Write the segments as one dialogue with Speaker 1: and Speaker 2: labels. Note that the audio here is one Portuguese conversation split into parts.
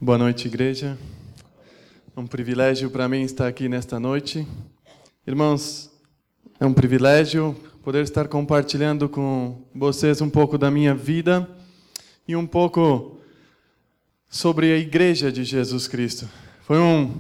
Speaker 1: Boa noite, igreja. É um privilégio para mim estar aqui nesta noite. Irmãos, é um privilégio poder estar compartilhando com vocês um pouco da minha vida e um pouco sobre a igreja de Jesus Cristo. Foi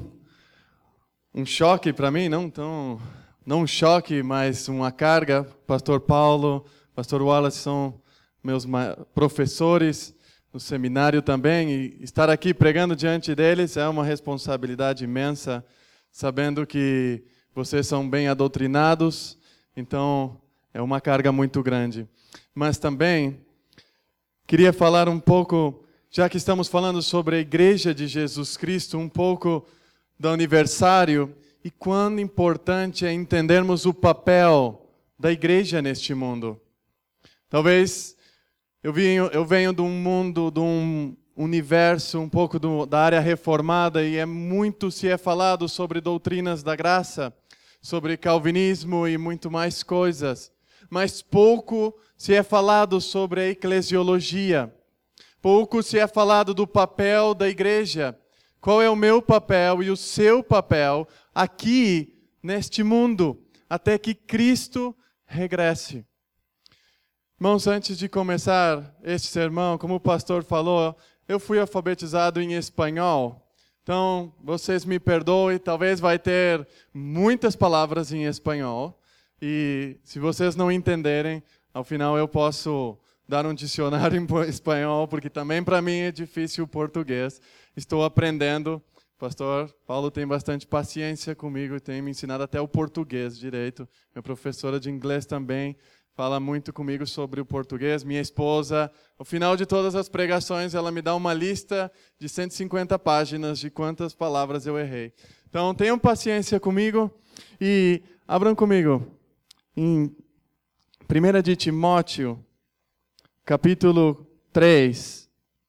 Speaker 1: um choque para mim, não um choque, mas uma carga. Pastor Paulo, Pastor Wallace são meus professores no seminário também, e estar aqui pregando diante deles é uma responsabilidade imensa, sabendo que vocês são bem adoutrinados, então é uma carga muito grande. Mas também queria falar um pouco, já que estamos falando sobre a Igreja de Jesus Cristo, um pouco do aniversário e quão importante é entendermos o papel da Igreja neste mundo. Talvez eu venho de um mundo, de um universo um pouco da área reformada e muito se é falado sobre doutrinas da graça, sobre calvinismo e muito mais coisas. Mas pouco se é falado sobre a eclesiologia. Pouco se é falado do papel da igreja. Qual é o meu papel e o seu papel aqui neste mundo, até que Cristo regresse. Irmãos, antes de começar este sermão, como o pastor falou, eu fui alfabetizado em espanhol. Então, vocês me perdoem, talvez vai ter muitas palavras em espanhol. E se vocês não entenderem, ao final eu posso dar um dicionário em espanhol, porque também para mim é difícil o português. Estou aprendendo. O pastor Paulo tem bastante paciência comigo e tem me ensinado até o português direito. Minha professora de inglês também fala muito comigo sobre o português. Minha esposa, ao final de todas as pregações, ela me dá uma lista de 150 páginas de quantas palavras eu errei. Então, tenham paciência comigo e abram comigo em 1 de Timóteo, capítulo 3.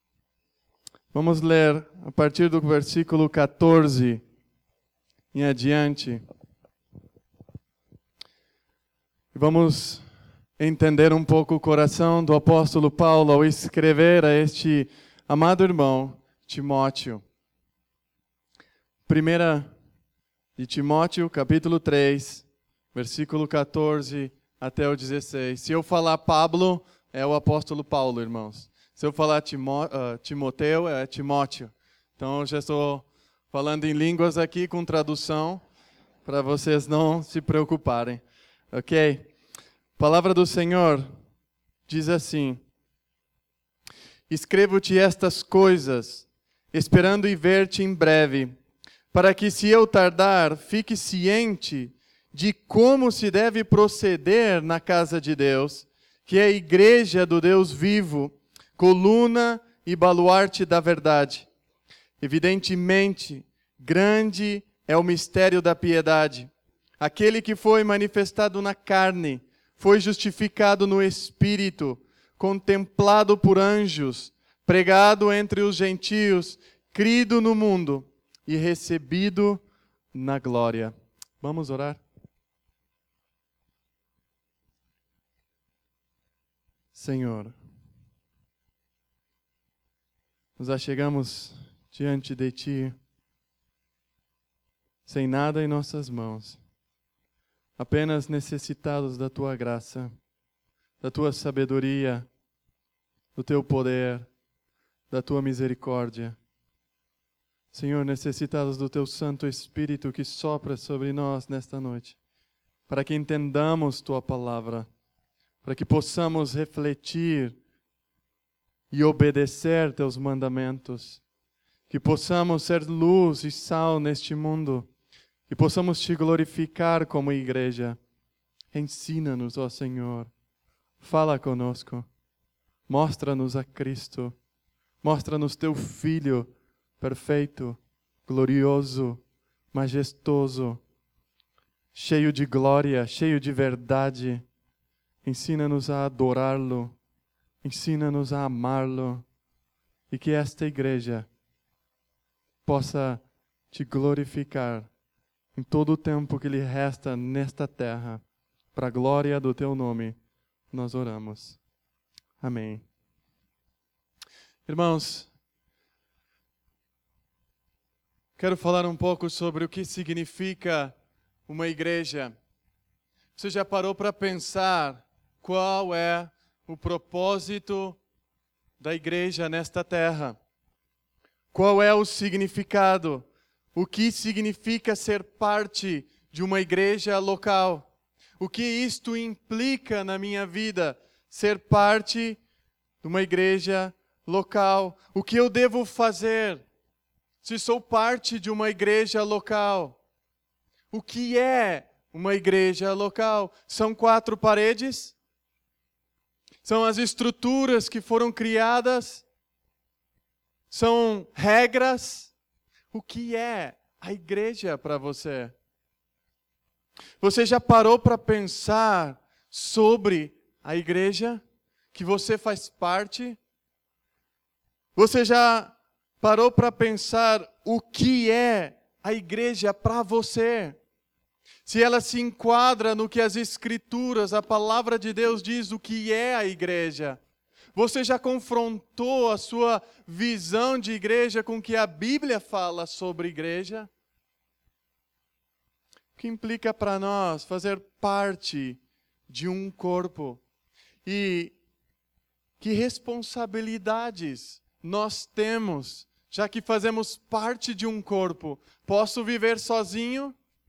Speaker 1: Vamos ler a partir do versículo 14 em adiante. Vamos entender um pouco o coração do apóstolo Paulo ao escrever a este amado irmão Timóteo. 1 de Timóteo, capítulo 3, versículo 14 até o 16. Se eu falar Pablo, é o apóstolo Paulo, irmãos. Se eu falar Timoteu, é Timóteo. Então, eu já estou falando em línguas aqui com tradução, para vocês não se preocuparem. Ok? A palavra do Senhor diz assim: Escrevo-te estas coisas, esperando e ver-te em breve, para que, se eu tardar, fique ciente de como se deve proceder na casa de Deus, que é a igreja do Deus vivo, coluna e baluarte da verdade. Evidentemente, grande é o mistério da piedade. Aquele que foi manifestado na carne, foi justificado no Espírito, contemplado por anjos, pregado entre os gentios, crido no mundo e recebido na glória. Vamos orar? Senhor, nos achegamos diante de Ti, sem nada em nossas mãos, apenas necessitados da Tua graça, da Tua sabedoria, do Teu poder, da Tua misericórdia. Senhor, necessitados do Teu Santo Espírito que sopra sobre nós nesta noite, para que entendamos Tua palavra, para que possamos refletir e obedecer Teus mandamentos, que possamos ser luz e sal neste mundo, que possamos Te glorificar como igreja. Ensina-nos, ó Senhor. Fala conosco. Mostra-nos a Cristo. Mostra-nos Teu Filho perfeito, glorioso, majestoso, cheio de glória, cheio de verdade. Ensina-nos a adorá-lo. Ensina-nos a amá-lo. E que esta igreja possa Te glorificar em todo o tempo que lhe resta nesta terra, para a glória do Teu nome, nós oramos. Amém. Irmãos, Quero falar um pouco sobre o que significa uma igreja. Você já parou para pensar qual é o propósito da igreja nesta terra? Qual é o significado? O que significa ser parte de uma igreja local? O que isto implica na minha vida? Ser parte de uma igreja local. O que eu devo fazer se sou parte de uma igreja local? O que é uma igreja local? São 4 paredes? São as estruturas que foram criadas? São regras? O que é a igreja para você? Você já parou para pensar sobre a igreja que você faz parte? Você já parou para pensar o que é a igreja para você? Se ela se enquadra no que as Escrituras, a palavra de Deus diz o que é a igreja. Você já confrontou a sua visão de igreja com o que a Bíblia fala sobre igreja? O que implica para nós fazer parte de um corpo? E que responsabilidades nós temos, já que fazemos parte de um corpo? Posso viver sozinho?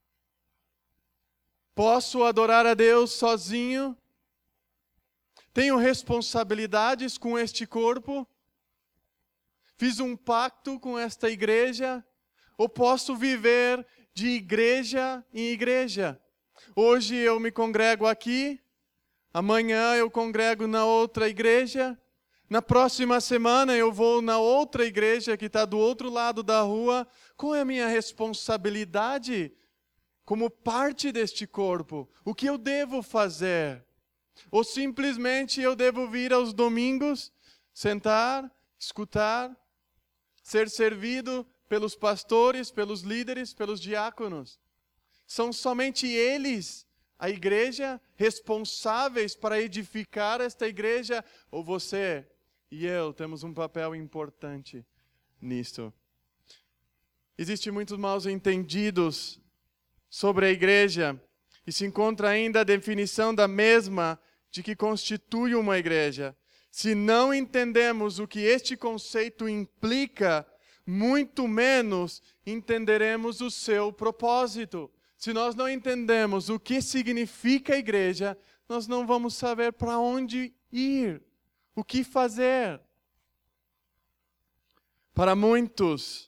Speaker 1: Posso adorar a Deus sozinho? Tenho responsabilidades com este corpo? Fiz um pacto com esta igreja? Ou posso viver de igreja em igreja? Hoje eu me congrego aqui, amanhã eu congrego na outra igreja, na próxima semana eu vou na outra igreja que está do outro lado da rua. Qual é a minha responsabilidade como parte deste corpo? O que eu devo fazer? Ou simplesmente eu devo vir aos domingos, sentar, escutar, ser servido pelos pastores, pelos líderes, pelos diáconos? São somente eles, a igreja, responsáveis para edificar esta igreja? Ou você e eu temos um papel importante nisto? Existem muitos maus entendidos sobre a igreja, e se encontra ainda a definição da mesma de que constitui uma igreja. Se não entendemos o que este conceito implica, muito menos entenderemos o seu propósito. Se nós não entendemos o que significa a igreja, nós não vamos saber para onde ir, o que fazer. Para muitos,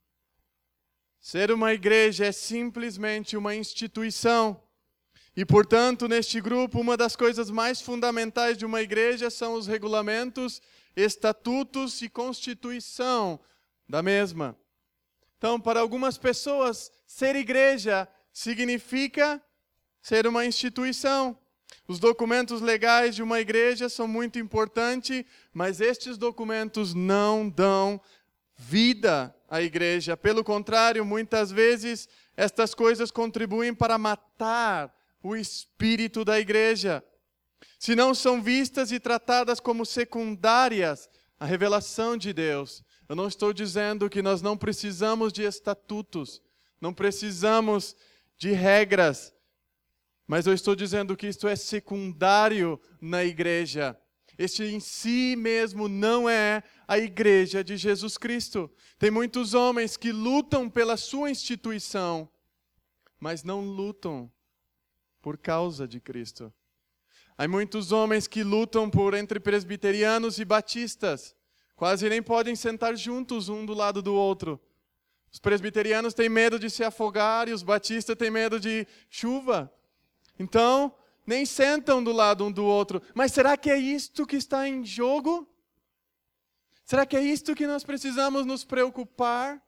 Speaker 1: ser uma igreja é simplesmente uma instituição. E, portanto, neste grupo, uma das coisas mais fundamentais de uma igreja são os regulamentos, estatutos e constituição da mesma. Então, para algumas pessoas, ser igreja significa ser uma instituição. Os documentos legais de uma igreja são muito importantes, mas estes documentos não dão vida à igreja. Pelo contrário, muitas vezes, estas coisas contribuem para matar o espírito da igreja. Se não são vistas e tratadas como secundárias à revelação de Deus. Eu não estou dizendo que nós não precisamos de estatutos, não precisamos de regras, mas eu estou dizendo que isto é secundário na igreja. Este em si mesmo não é a igreja de Jesus Cristo. Tem muitos homens que lutam pela sua instituição, mas não lutam por causa de Cristo. Há muitos homens que lutam entre presbiterianos e batistas. Quase nem podem sentar juntos um do lado do outro. Os presbiterianos têm medo de se afogar e os batistas têm medo de chuva. Então, nem sentam do lado um do outro. Mas será que é isto que está em jogo? Será que é isto que nós precisamos nos preocupar?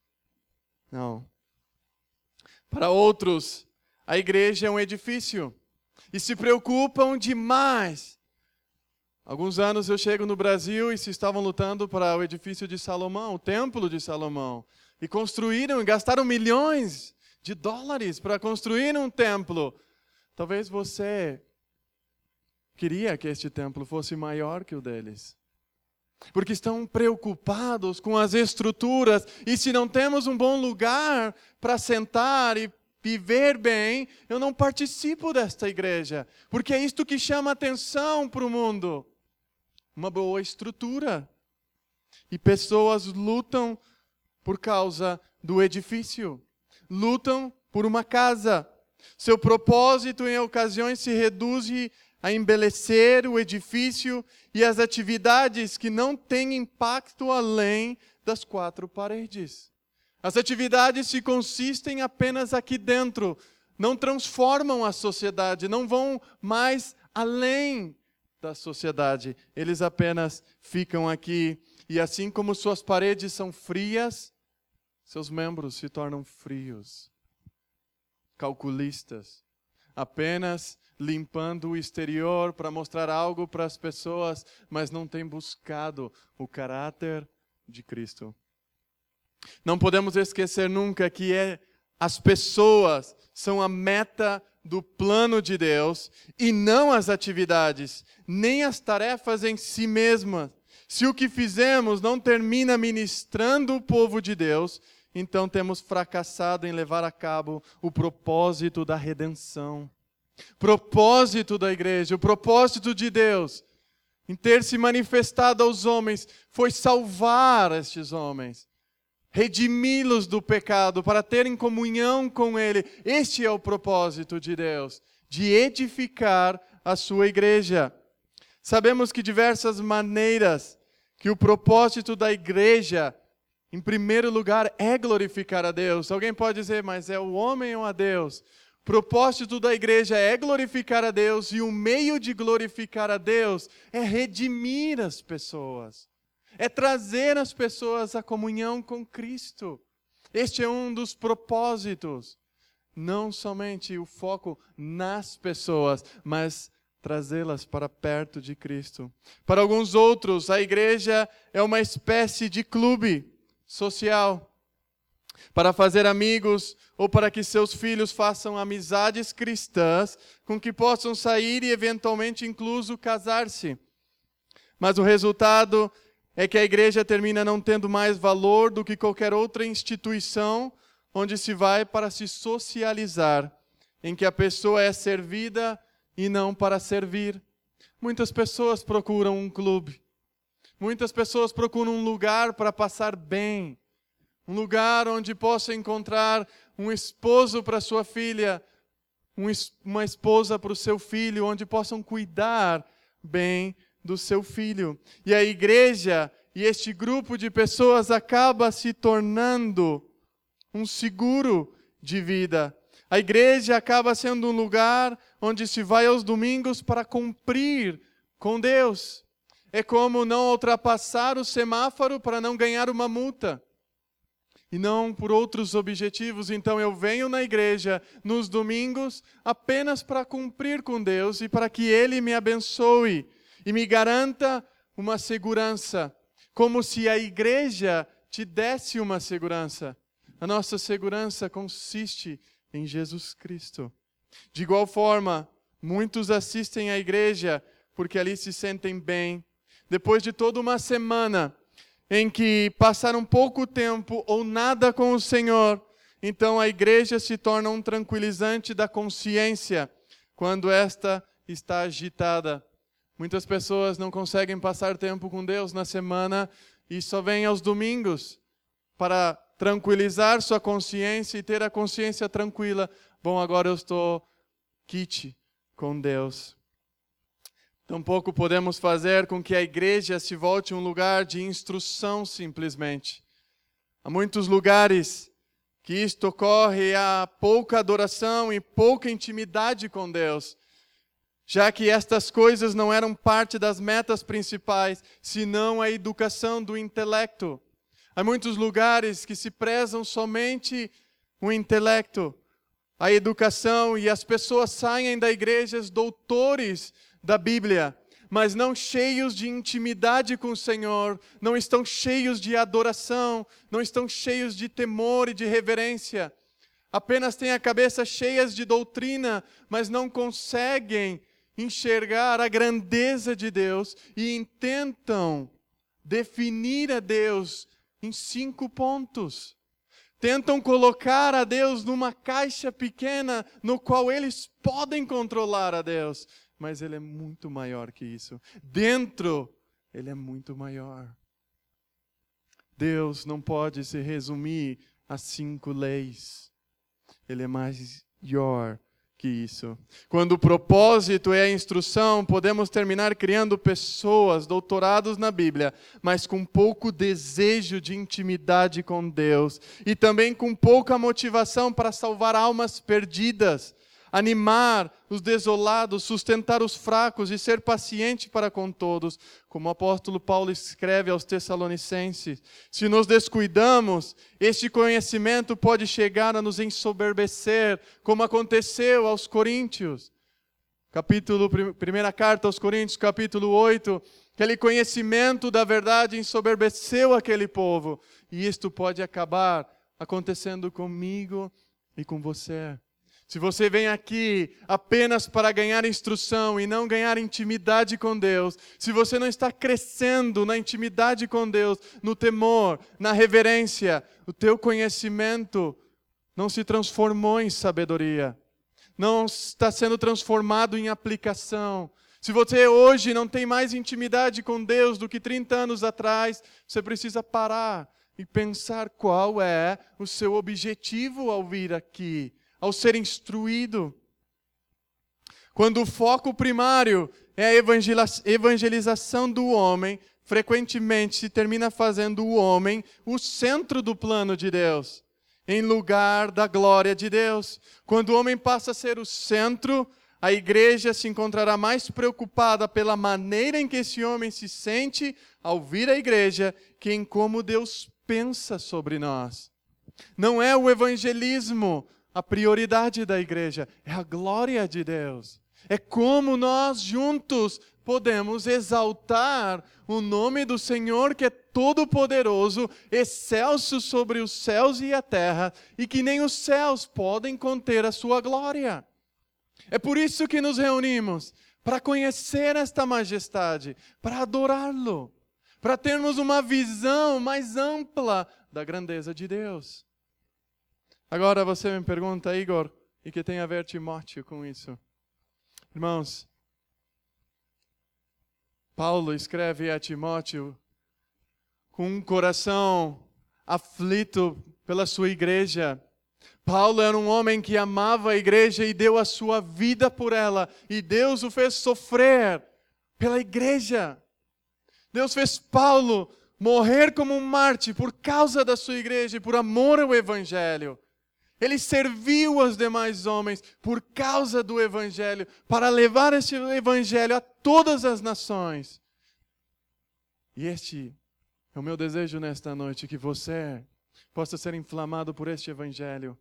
Speaker 1: Não. Para outros, a igreja é um edifício e se preocupam demais. Alguns anos eu chego no Brasil e se estavam lutando para o edifício de Salomão, o templo de Salomão. E construíram e gastaram milhões de dólares para construir um templo. Talvez você queria que este templo fosse maior que o deles. porque estão preocupados com as estruturas. E se não temos um bom lugar para sentar e viver bem, eu não participo desta igreja, porque é isto que chama atenção para o mundo. Uma boa estrutura. E pessoas lutam por causa do edifício, lutam por uma casa. Seu propósito em ocasiões se reduz a embelecer o edifício e as atividades que não têm impacto além das quatro paredes. As atividades se consistem apenas aqui dentro, não transformam a sociedade, não vão mais além da sociedade. Eles apenas ficam aqui. E assim como suas paredes são frias, seus membros se tornam frios, calculistas, apenas limpando o exterior para mostrar algo para as pessoas, mas não têm buscado o caráter de Cristo. Não podemos esquecer nunca que as pessoas são a meta do plano de Deus e não as atividades, nem as tarefas em si mesmas. Se o que fizemos não termina ministrando o povo de Deus, então temos fracassado em levar a cabo o propósito da redenção. Propósito da igreja, o propósito de Deus em ter se manifestado aos homens foi salvar estes homens, redimi-los do pecado para terem comunhão com Ele. Este é o propósito de Deus, de edificar a sua igreja. Sabemos que diversas maneiras que o propósito da igreja, em primeiro lugar, é glorificar a Deus. Alguém pode dizer, mas é o homem ou a Deus? O propósito da igreja é glorificar a Deus e o meio de glorificar a Deus é redimir as pessoas. É trazer as pessoas à comunhão com Cristo. Este é um dos propósitos. Não somente o foco nas pessoas, mas trazê-las para perto de Cristo. Para alguns outros, a igreja é uma espécie de clube social para fazer amigos ou para que seus filhos façam amizades cristãs com que possam sair e eventualmente incluso casar-se. Mas o resultado é que a igreja termina não tendo mais valor do que qualquer outra instituição onde se vai para se socializar, em que a pessoa é servida e não para servir. Muitas pessoas procuram um clube. Muitas pessoas procuram um lugar para passar bem. Um lugar onde possa encontrar um esposo para sua filha, uma esposa para o seu filho, onde possam cuidar bem do seu filho. E a igreja e este grupo de pessoas acaba se tornando um seguro de vida. A igreja acaba sendo um lugar onde se vai aos domingos para cumprir com Deus. É como não ultrapassar o semáforo para não ganhar uma multa. E não por outros objetivos. Então eu venho na igreja nos domingos apenas para cumprir com Deus e para que Ele me abençoe e me garanta uma segurança. Como se a igreja te desse uma segurança. A nossa segurança consiste em Jesus Cristo. De igual forma, muitos assistem à igreja porque ali se sentem bem. Depois de toda uma semana em que passaram pouco tempo ou nada com o Senhor, então a igreja se torna um tranquilizante da consciência quando esta está agitada. Muitas pessoas não conseguem passar tempo com Deus na semana e só vêm aos domingos para tranquilizar sua consciência e ter a consciência tranquila. Bom, agora eu estou quite com Deus. Tampouco podemos fazer com que a igreja se volte um lugar de instrução simplesmente. Há muitos lugares que isto ocorre, há pouca adoração e pouca intimidade com Deus, já que estas coisas não eram parte das metas principais, senão a educação do intelecto. Há muitos lugares que se prezam somente o intelecto, a educação, e as pessoas saem da igreja doutores da Bíblia, mas não cheios de intimidade com o Senhor, não estão cheios de adoração, não estão cheios de temor e de reverência. Apenas têm a cabeça cheia de doutrina, mas não conseguem enxergar a grandeza de Deus e intentam definir a Deus em 5 pontos. Tentam colocar a Deus numa caixa pequena no qual eles podem controlar a Deus. Mas Ele é muito maior que isso. Dentro, Ele é muito maior. Deus não pode se resumir a 5 leis. Ele é maior que isso. Quando o propósito é a instrução, podemos terminar criando pessoas, doutorados na Bíblia, mas com pouco desejo de intimidade com Deus. E também com pouca motivação para salvar almas perdidas, animar os desolados, sustentar os fracos e ser paciente para com todos, como o apóstolo Paulo escreve aos Tessalonicenses. Se nos descuidamos, este conhecimento pode chegar a nos ensoberbecer, como aconteceu aos Coríntios. Primeira carta aos Coríntios, capítulo 8, aquele conhecimento da verdade ensoberbeceu aquele povo. E isto pode acabar acontecendo comigo e com você. Se você vem aqui apenas para ganhar instrução e não ganhar intimidade com Deus, se você não está crescendo na intimidade com Deus, no temor, na reverência, o teu conhecimento não se transformou em sabedoria, não está sendo transformado em aplicação. Se você hoje não tem mais intimidade com Deus do que 30 anos atrás, você precisa parar e pensar qual é o seu objetivo ao vir aqui, ao ser instruído. Quando o foco primário é a evangelização do homem, frequentemente se termina fazendo o homem o centro do plano de Deus, em lugar da glória de Deus. Quando o homem passa a ser o centro, a igreja se encontrará mais preocupada pela maneira em que esse homem se sente ao vir à igreja, que em como Deus pensa sobre nós. Não é o evangelismo a prioridade da igreja, é a glória de Deus. É como nós juntos podemos exaltar o nome do Senhor, que é todo-poderoso, excelso sobre os céus e a terra, e que nem os céus podem conter a sua glória. É por isso que nos reunimos, para conhecer esta majestade, para adorá-lo, para termos uma visão mais ampla da grandeza de Deus. Agora você me pergunta, Igor, e que tem a ver Timóteo com isso? Irmãos, Paulo escreve a Timóteo com um coração aflito pela sua igreja. Paulo era um homem que amava a igreja e deu a sua vida por ela. E Deus o fez sofrer pela igreja. Deus fez Paulo morrer como um mártir por causa da sua igreja e por amor ao evangelho. Ele serviu aos demais homens por causa do evangelho, para levar esse evangelho a todas as nações. E este é o meu desejo nesta noite, que você possa ser inflamado por este evangelho.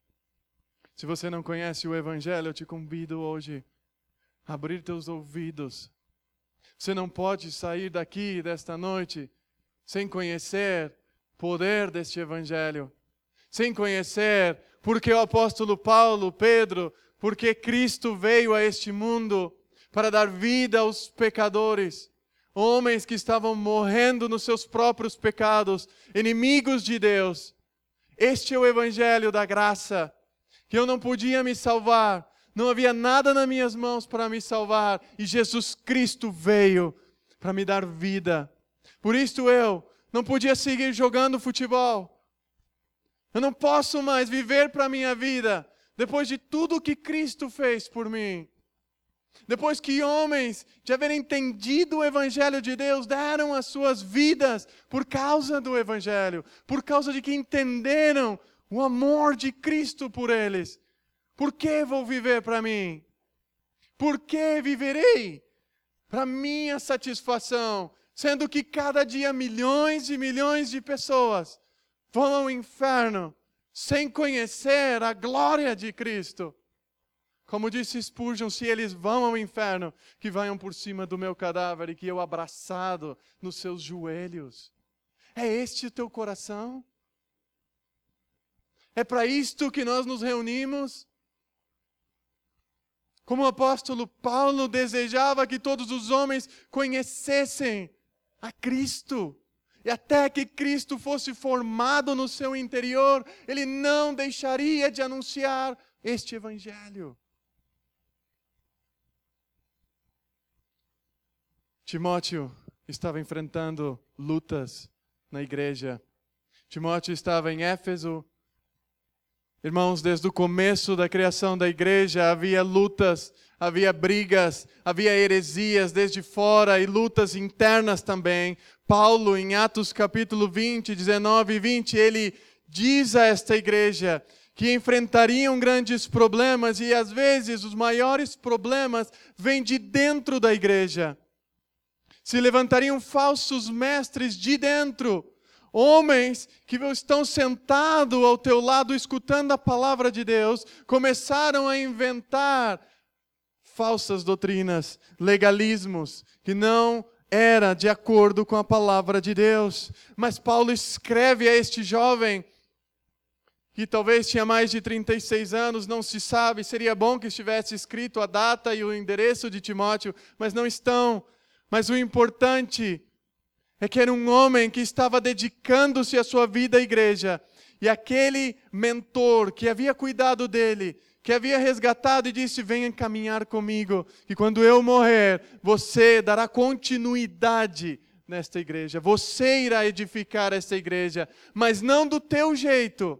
Speaker 1: Se você não conhece o evangelho, eu te convido hoje a abrir teus ouvidos. Você não pode sair daqui desta noite sem conhecer o poder deste evangelho. Sem conhecer porque o apóstolo Paulo, Pedro, porque Cristo veio a este mundo para dar vida aos pecadores, homens que estavam morrendo nos seus próprios pecados, inimigos de Deus. Este é o evangelho da graça, que eu não podia me salvar, não havia nada nas minhas mãos para me salvar, e Jesus Cristo veio para me dar vida. Por isso eu não podia seguir jogando futebol. Eu não posso mais viver para a minha vida depois de tudo que Cristo fez por mim. Depois que homens, de haverem entendido o Evangelho de Deus, deram as suas vidas por causa do Evangelho, por causa de que entenderam o amor de Cristo por eles. Por que vou viver para mim? Por que viverei para minha satisfação, sendo que cada dia milhões e milhões de pessoas vão ao inferno sem conhecer a glória de Cristo? Como disse Spurgeon, se eles vão ao inferno, que venham por cima do meu cadáver e que eu abraçado nos seus joelhos. É este o teu coração? É para isto que nós nos reunimos? Como o apóstolo Paulo desejava que todos os homens conhecessem a Cristo. E até que Cristo fosse formado no seu interior, ele não deixaria de anunciar este evangelho. Timóteo estava enfrentando lutas na igreja. Timóteo estava em Éfeso. Irmãos, desde o começo da criação da igreja havia lutas, havia brigas, havia heresias desde fora e lutas internas também. Paulo, em Atos capítulo 20, 19 e 20, ele diz a esta igreja que enfrentariam grandes problemas e às vezes os maiores problemas vêm de dentro da igreja. Se levantariam falsos mestres de dentro, homens que estão sentados ao teu lado escutando a palavra de Deus, começaram a inventar falsas doutrinas, legalismos, que não era de acordo com a palavra de Deus. Mas Paulo escreve a este jovem, que talvez tinha mais de 36 anos, não se sabe, seria bom que estivesse escrito a data e o endereço de Timóteo, mas não estão. Mas o importante é que era um homem que estava dedicando-se à sua vida à igreja. E aquele mentor que havia cuidado dele, que havia resgatado e disse, venha caminhar comigo, que quando eu morrer, você dará continuidade nesta igreja. Você irá edificar esta igreja, mas não do teu jeito.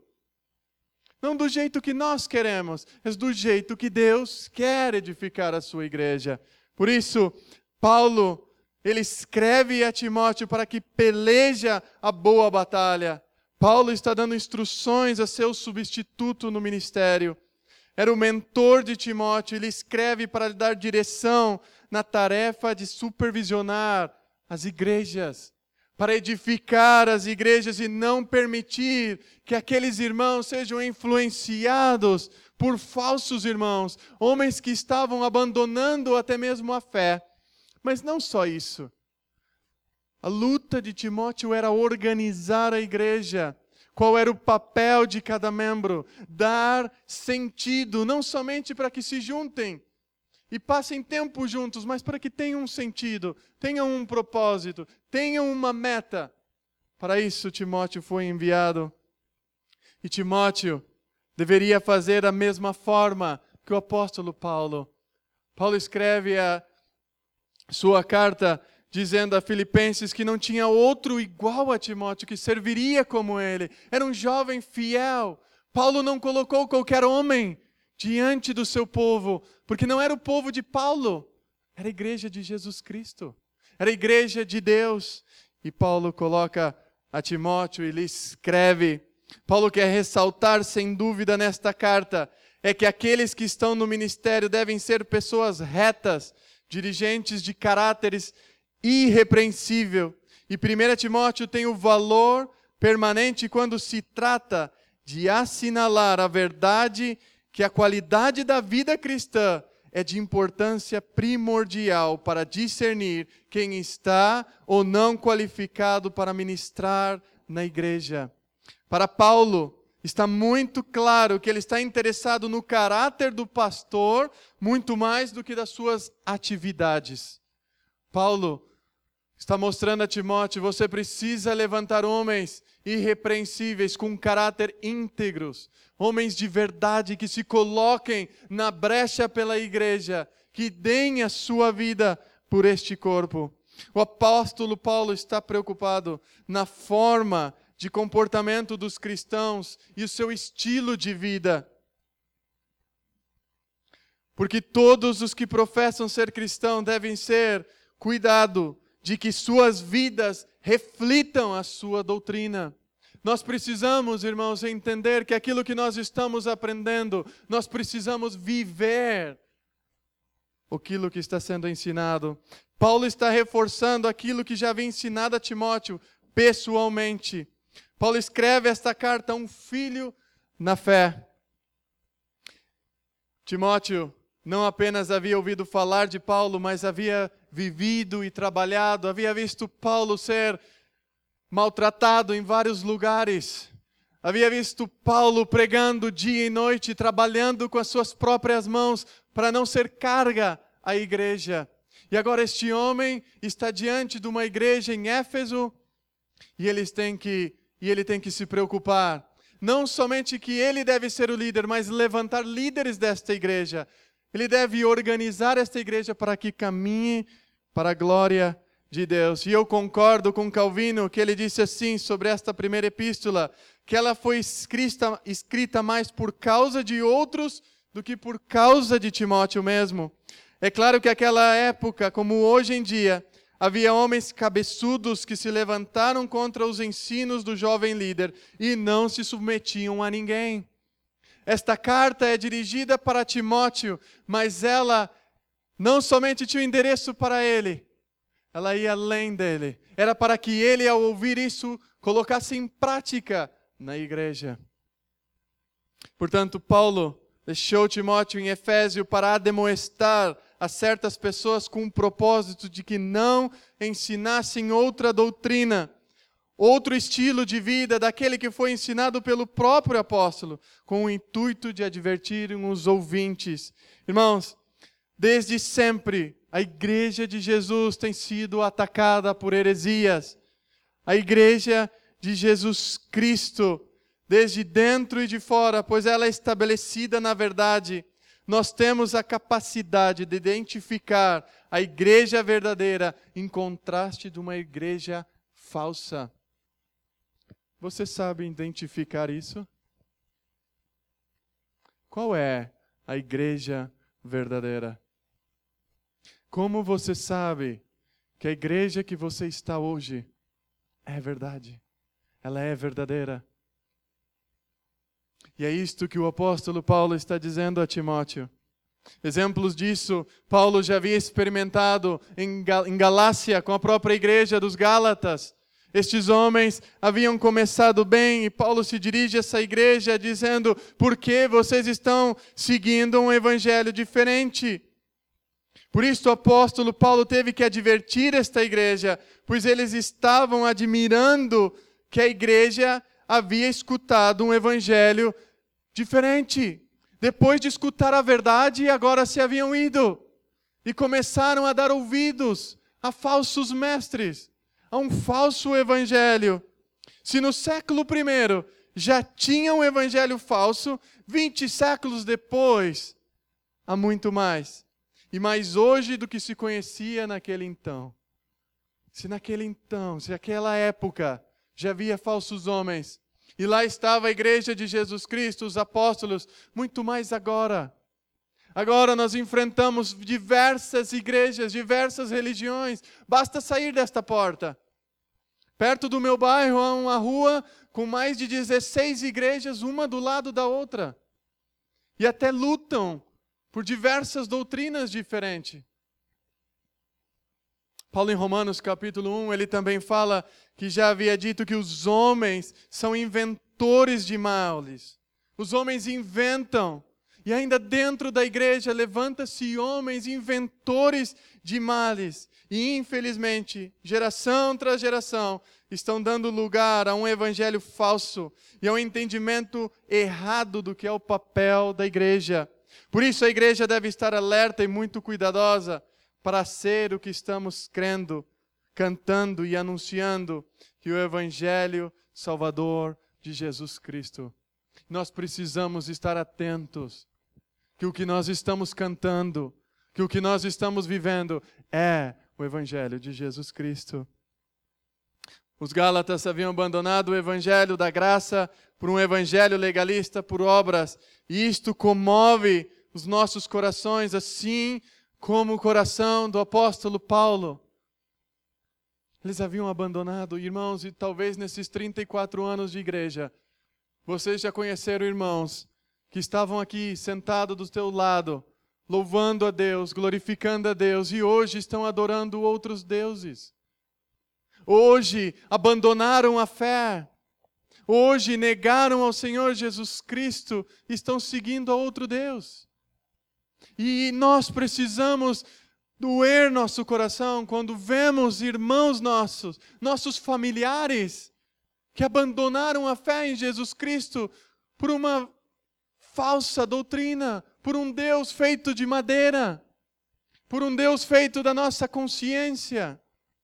Speaker 1: Não do jeito que nós queremos, mas do jeito que Deus quer edificar a sua igreja. Por isso, Paulo, ele escreve a Timóteo para que peleja a boa batalha. Paulo está dando instruções a seu substituto no ministério. Era o mentor de Timóteo, ele escreve para lhe dar direção na tarefa de supervisionar as igrejas, para edificar as igrejas e não permitir que aqueles irmãos sejam influenciados por falsos irmãos, homens que estavam abandonando até mesmo a fé. Mas não só isso. A luta de Timóteo era organizar a igreja. Qual era o papel de cada membro? Dar sentido, não somente para que se juntem e passem tempo juntos, mas para que tenham um sentido, tenham um propósito, tenham uma meta. Para isso Timóteo foi enviado. E Timóteo deveria fazer da mesma forma que o apóstolo Paulo. Paulo escreve a sua carta dizendo a Filipenses que não tinha outro igual a Timóteo, que serviria como ele. Era um jovem fiel. Paulo não colocou qualquer homem diante do seu povo, porque não era o povo de Paulo, era a igreja de Jesus Cristo, era a igreja de Deus. E Paulo coloca a Timóteo e lhe escreve. Paulo quer ressaltar, sem dúvida, nesta carta, é que aqueles que estão no ministério devem ser pessoas retas, dirigentes de caráteres irrepreensível. E 1 Timóteo tem o valor permanente quando se trata de assinalar a verdade que a qualidade da vida cristã é de importância primordial para discernir quem está ou não qualificado para ministrar na igreja. Para Paulo, está muito claro que ele está interessado no caráter do pastor, muito mais do que das suas atividades. Paulo está mostrando a Timóteo, você precisa levantar homens irrepreensíveis, com caráter íntegros, homens de verdade que se coloquem na brecha pela igreja, que deem a sua vida por este corpo. O apóstolo Paulo está preocupado na forma de comportamento dos cristãos e o seu estilo de vida. Porque todos os que professam ser cristãos devem ser cuidado de que suas vidas reflitam a sua doutrina. Nós precisamos, irmãos, entender que aquilo que nós estamos aprendendo, nós precisamos viver aquilo que está sendo ensinado. Paulo está reforçando aquilo que já havia ensinado a Timóteo pessoalmente. Paulo escreve esta carta a um filho na fé. Timóteo não apenas havia ouvido falar de Paulo, mas havia vivido e trabalhado, havia visto Paulo ser maltratado em vários lugares. Havia visto Paulo pregando dia e noite, trabalhando com as suas próprias mãos para não ser carga à igreja. E agora este homem está diante de uma igreja em Éfeso e ele tem que se preocupar. Não somente que ele deve ser o líder, mas levantar líderes desta igreja. Ele deve organizar esta igreja para que caminhe para a glória de Deus. E eu concordo com Calvino, que ele disse assim sobre esta primeira epístola, que ela foi escrita mais por causa de outros do que por causa de Timóteo mesmo. É claro que naquela época, como hoje em dia, havia homens cabeçudos que se levantaram contra os ensinos do jovem líder e não se submetiam a ninguém. Esta carta é dirigida para Timóteo, mas ela não somente tinha um endereço para ele, ela ia além dele. Era para que ele, ao ouvir isso, colocasse em prática na igreja. Portanto, Paulo deixou Timóteo em Éfeso para admoestar a certas pessoas com o propósito de que não ensinassem outra doutrina, outro estilo de vida daquele que foi ensinado pelo próprio apóstolo, com o intuito de advertir os ouvintes. Irmãos, desde sempre, a igreja de Jesus tem sido atacada por heresias. A igreja de Jesus Cristo, desde dentro e de fora, pois ela é estabelecida na verdade. Nós temos a capacidade de identificar a igreja verdadeira em contraste de uma igreja falsa. Você sabe identificar isso? Qual é a igreja verdadeira? Como você sabe que a igreja que você está hoje é verdade? Ela é verdadeira. E é isto que o apóstolo Paulo está dizendo a Timóteo. Exemplos disso, Paulo já havia experimentado em Galácia com a própria igreja dos Gálatas. Estes homens haviam começado bem e Paulo se dirige a essa igreja dizendo: por que vocês estão seguindo um evangelho diferente? Por isso o apóstolo Paulo teve que advertir esta igreja, pois eles estavam admirando que a igreja havia escutado um evangelho diferente. Depois de escutar a verdade, agora se haviam ido e começaram a dar ouvidos a falsos mestres, a um falso evangelho. Se no século I já tinha um evangelho falso, 20 séculos depois, há muito mais. E mais hoje do que se conhecia naquele então. Se naquela época já havia falsos homens, e lá estava a igreja de Jesus Cristo, os apóstolos, muito mais agora. Agora nós enfrentamos diversas igrejas, diversas religiões. Basta sair desta porta. Perto do meu bairro há uma rua com mais de 16 igrejas, uma do lado da outra. E até lutam por diversas doutrinas diferentes. Paulo em Romanos capítulo 1, ele também fala que já havia dito que os homens são inventores de males. Os homens inventam. E ainda dentro da igreja levanta-se homens inventores de males. E infelizmente, geração tras geração, estão dando lugar a um evangelho falso e a um entendimento errado do que é o papel da igreja. Por isso a igreja deve estar alerta e muito cuidadosa para ser o que estamos crendo, cantando e anunciando, que o evangelho salvador de Jesus Cristo. Nós precisamos estar atentos que o que nós estamos cantando, que o que nós estamos vivendo é o evangelho de Jesus Cristo. Os Gálatas haviam abandonado o evangelho da graça por um evangelho legalista por obras, e isto comove os nossos corações, assim como o coração do apóstolo Paulo. Eles haviam abandonado, irmãos, e talvez nesses 34 anos de igreja, vocês já conheceram irmãos que estavam aqui sentados do teu lado, louvando a Deus, glorificando a Deus, e hoje estão adorando outros deuses. Hoje abandonaram a fé. Hoje negaram ao Senhor Jesus Cristo e estão seguindo a outro Deus. E nós precisamos doer nosso coração quando vemos irmãos nossos familiares, que abandonaram a fé em Jesus Cristo por uma falsa doutrina, por um Deus feito de madeira. por um Deus feito da nossa consciência.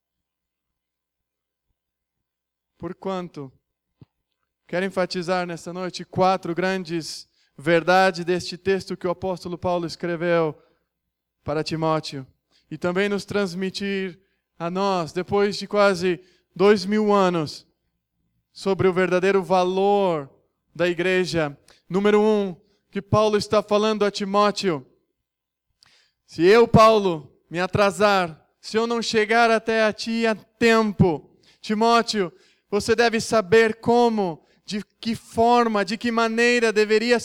Speaker 1: Porquanto, quero enfatizar nessa noite 4 grandes verdades deste texto que o apóstolo Paulo escreveu para Timóteo. E também nos transmitir a nós, depois de quase 2000 anos, sobre o verdadeiro valor da igreja. Número 1, que Paulo está falando a Timóteo. Se eu, Paulo, me atrasar, se eu não chegar até a ti a tempo, Timóteo, você deve saber como, de que forma, de que maneira deve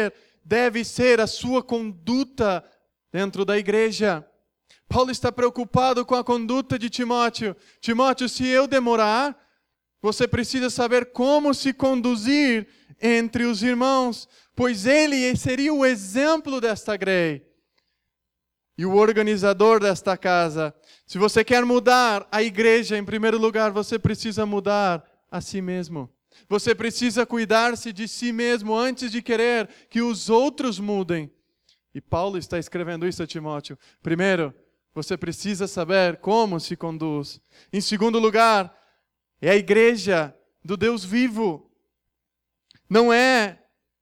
Speaker 1: ser a sua conduta dentro da igreja. Paulo está preocupado com a conduta de Timóteo. Timóteo, se eu demorar, você precisa saber como se conduzir entre os irmãos, pois ele seria o exemplo desta grei e o organizador desta casa. Se você quer mudar a igreja, em primeiro lugar, você precisa mudar a si mesmo. Você precisa cuidar-se de si mesmo antes de querer que os outros mudem. E Paulo está escrevendo isso a Timóteo. Primeiro, você precisa saber como se conduz. Em segundo lugar, é a igreja do Deus vivo. Não é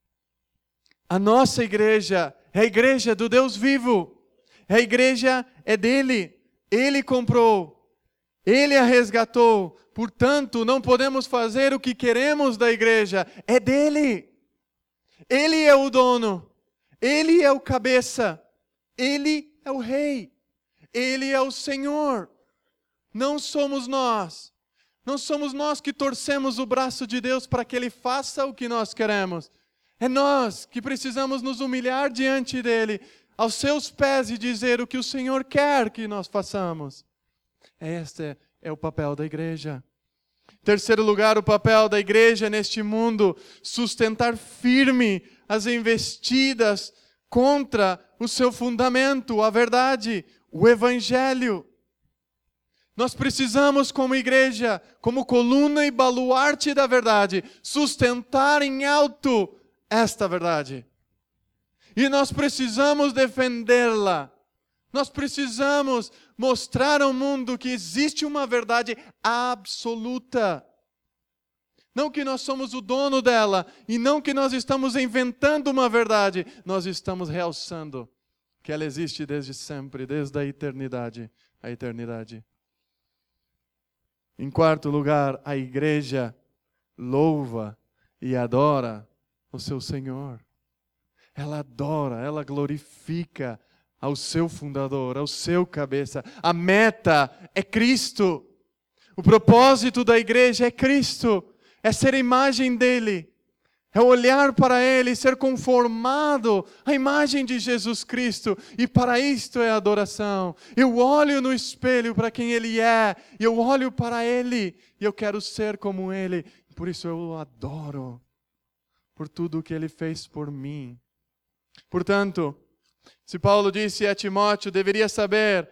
Speaker 1: a nossa igreja, é a igreja do Deus vivo. A igreja é dele. Ele comprou. Ele a resgatou. Portanto, não podemos fazer o que queremos da igreja. É dele. Ele é o dono. Ele é o cabeça. Ele é o rei. Ele é o Senhor. Não somos nós. Não somos nós que torcemos o braço de Deus para que Ele faça o que nós queremos. É nós que precisamos nos humilhar diante dEle, aos seus pés, e dizer o que o Senhor quer que nós façamos. Este é o papel da igreja. Em terceiro lugar, o papel da igreja neste mundo, sustentar firme as investidas contra o seu fundamento, a verdade, o Evangelho. Nós precisamos, como igreja, como coluna e baluarte da verdade, sustentar em alto esta verdade. E nós precisamos defendê-la. Nós precisamos mostrar ao mundo que existe uma verdade absoluta. Não que nós somos o dono dela, e não que nós estamos inventando uma verdade. Nós estamos realçando que ela existe desde sempre, desde a eternidade. A eternidade. Em quarto lugar, a igreja louva e adora o seu Senhor. Ela adora, ela glorifica ao seu fundador, ao seu cabeça. A meta é Cristo. O propósito da igreja é Cristo. É ser a imagem dele. É olhar para ele, ser conformado à imagem de Jesus Cristo. E para isto é adoração. Eu olho no espelho para quem ele é. E eu olho para ele. E eu quero ser como ele. Por isso eu o adoro. Por tudo o que ele fez por mim. Portanto, se Paulo disse a Timóteo, deveria saber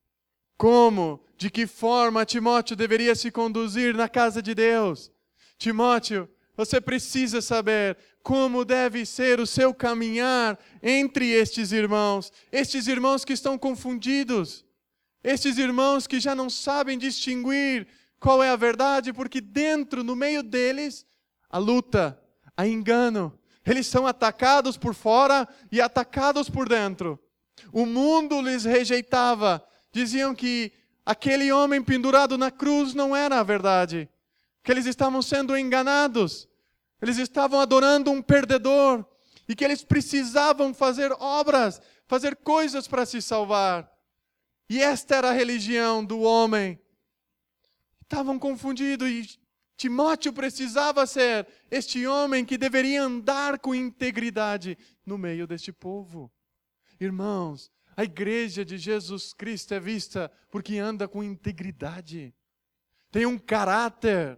Speaker 1: como, de que forma Timóteo deveria se conduzir na casa de Deus. Timóteo, você precisa saber como deve ser o seu caminhar entre estes irmãos que estão confundidos, estes irmãos que já não sabem distinguir qual é a verdade, porque dentro, no meio deles, há luta, há engano. Eles são atacados por fora e atacados por dentro. O mundo lhes rejeitava. Diziam que aquele homem pendurado na cruz não era a verdade. Que eles estavam sendo enganados. Eles estavam adorando um perdedor. E que eles precisavam fazer obras, fazer coisas para se salvar. E esta era a religião do homem. Estavam confundidos e Timóteo precisava ser este homem que deveria andar com integridade no meio deste povo. Irmãos, a igreja de Jesus Cristo é vista porque anda com integridade. Tem um caráter.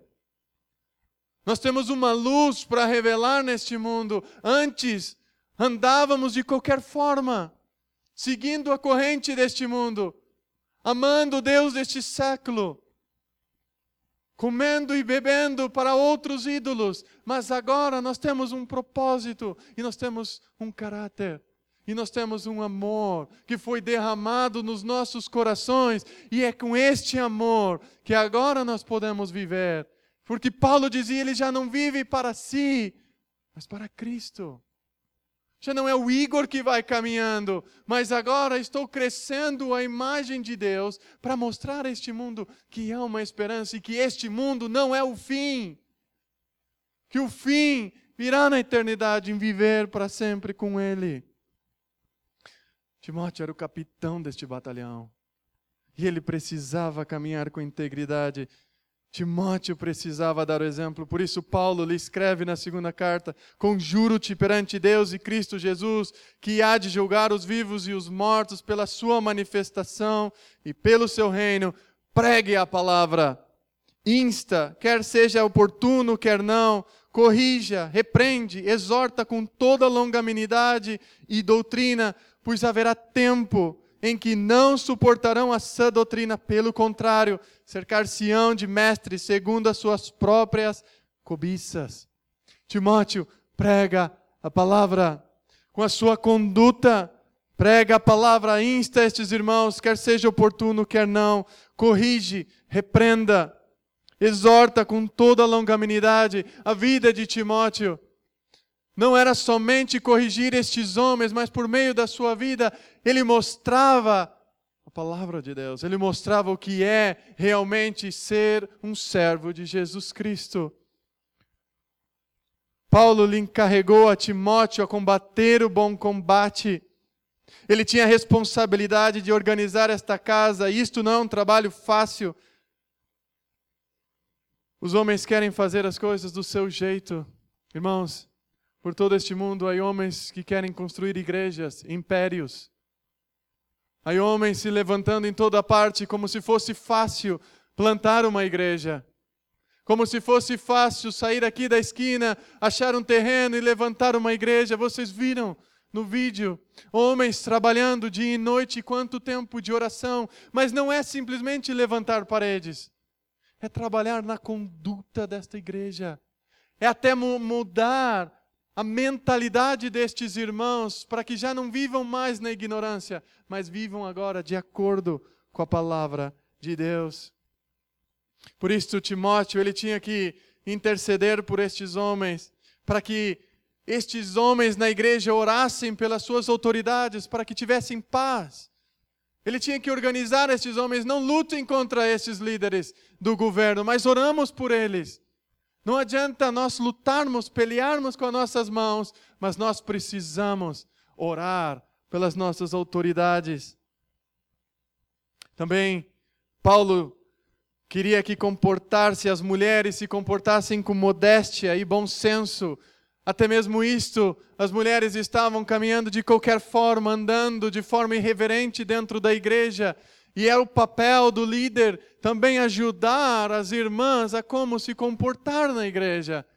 Speaker 1: Nós temos uma luz para revelar neste mundo. Antes, andávamos de qualquer forma, seguindo a corrente deste mundo, amando o Deus deste século, comendo e bebendo para outros ídolos. Mas agora nós temos um propósito e nós temos um caráter. E nós temos um amor que foi derramado nos nossos corações. E é com este amor que agora nós podemos viver. Porque Paulo dizia, ele já não vive para si, mas para Cristo. Já não é o Igor que vai caminhando, mas agora estou crescendo a imagem de Deus para mostrar a este mundo que há uma esperança e que este mundo não é o fim. Que o fim virá na eternidade em viver para sempre com Ele. Timóteo era o capitão deste batalhão. E ele precisava caminhar com integridade. Timóteo precisava dar o exemplo. Por isso Paulo lhe escreve na segunda carta: conjuro-te perante Deus e Cristo Jesus, que há de julgar os vivos e os mortos pela sua manifestação e pelo seu reino, pregue a palavra. Insta, quer seja oportuno, quer não, corrija, repreende, exorta com toda longanimidade e doutrina, pois haverá tempo em que não suportarão a sã doutrina, pelo contrário, cercar-se-ão de mestres segundo as suas próprias cobiças. Timóteo, prega a palavra com a sua conduta, prega a palavra, insta estes irmãos, quer seja oportuno, quer não, corrige, repreenda, exorta com toda a longanimidade. A vida de Timóteo não era somente corrigir estes homens, mas por meio da sua vida, ele mostrava a palavra de Deus. Ele mostrava o que é realmente ser um servo de Jesus Cristo. Paulo lhe encarregou a Timóteo a combater o bom combate. Ele tinha a responsabilidade de organizar esta casa. Isto não é um trabalho fácil. Os homens querem fazer as coisas do seu jeito. Irmãos, por todo este mundo, há homens que querem construir igrejas, impérios. Há homens se levantando em toda parte como se fosse fácil plantar uma igreja. Como se fosse fácil sair aqui da esquina, achar um terreno e levantar uma igreja. Vocês viram no vídeo homens trabalhando dia e noite, quanto tempo de oração. Mas não é simplesmente levantar paredes. É trabalhar na conduta desta igreja. É até mudar a mentalidade destes irmãos, para que já não vivam mais na ignorância, mas vivam agora de acordo com a palavra de Deus. Por isso Timóteo, ele tinha que interceder por estes homens, para que estes homens na igreja orassem pelas suas autoridades, para que tivessem paz. Ele tinha que organizar estes homens, não lutem contra estes líderes do governo, mas oramos por eles. Não adianta nós lutarmos, pelearmos com as nossas mãos, mas nós precisamos orar pelas nossas autoridades. Também, Paulo queria que as mulheres se comportassem com modéstia e bom senso. Até mesmo isto, as mulheres estavam caminhando de qualquer forma, andando de forma irreverente dentro da igreja. E é o papel do líder também ajudar as irmãs a como se comportar na igreja.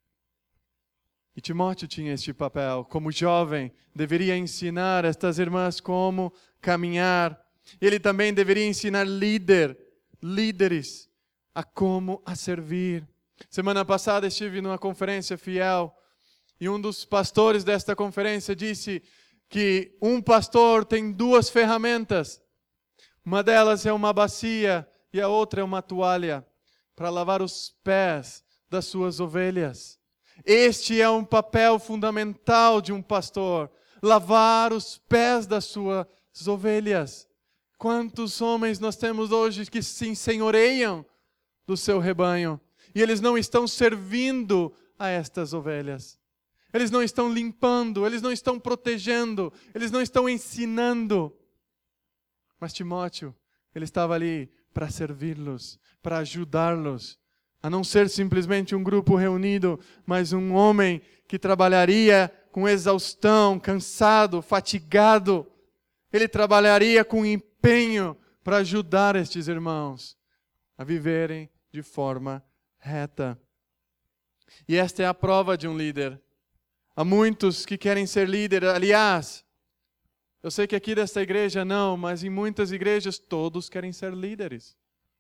Speaker 1: E Timóteo tinha este papel. Como jovem, deveria ensinar estas irmãs como caminhar. Ele também deveria ensinar líderes, a como a servir. Semana passada estive numa conferência fiel e um dos pastores desta conferência disse que um pastor tem duas ferramentas. Uma delas é uma bacia e a outra é uma toalha para lavar os pés das suas ovelhas. Este é um papel fundamental de um pastor, lavar os pés das suas ovelhas. Quantos homens nós temos hoje que se ensenhoreiam do seu rebanho e eles não estão servindo a estas ovelhas. Eles não estão limpando, eles não estão protegendo, eles não estão ensinando. Mas Timóteo, ele estava ali para servi-los, para ajudá-los, a não ser simplesmente um grupo reunido, mas um homem que trabalharia com exaustão, cansado, fatigado. Ele trabalharia com empenho para ajudar estes irmãos a viverem de forma reta. E esta é a prova de um líder. Há muitos que querem ser líder, aliás, eu sei que aqui desta igreja não, mas em muitas igrejas todos querem ser líderes.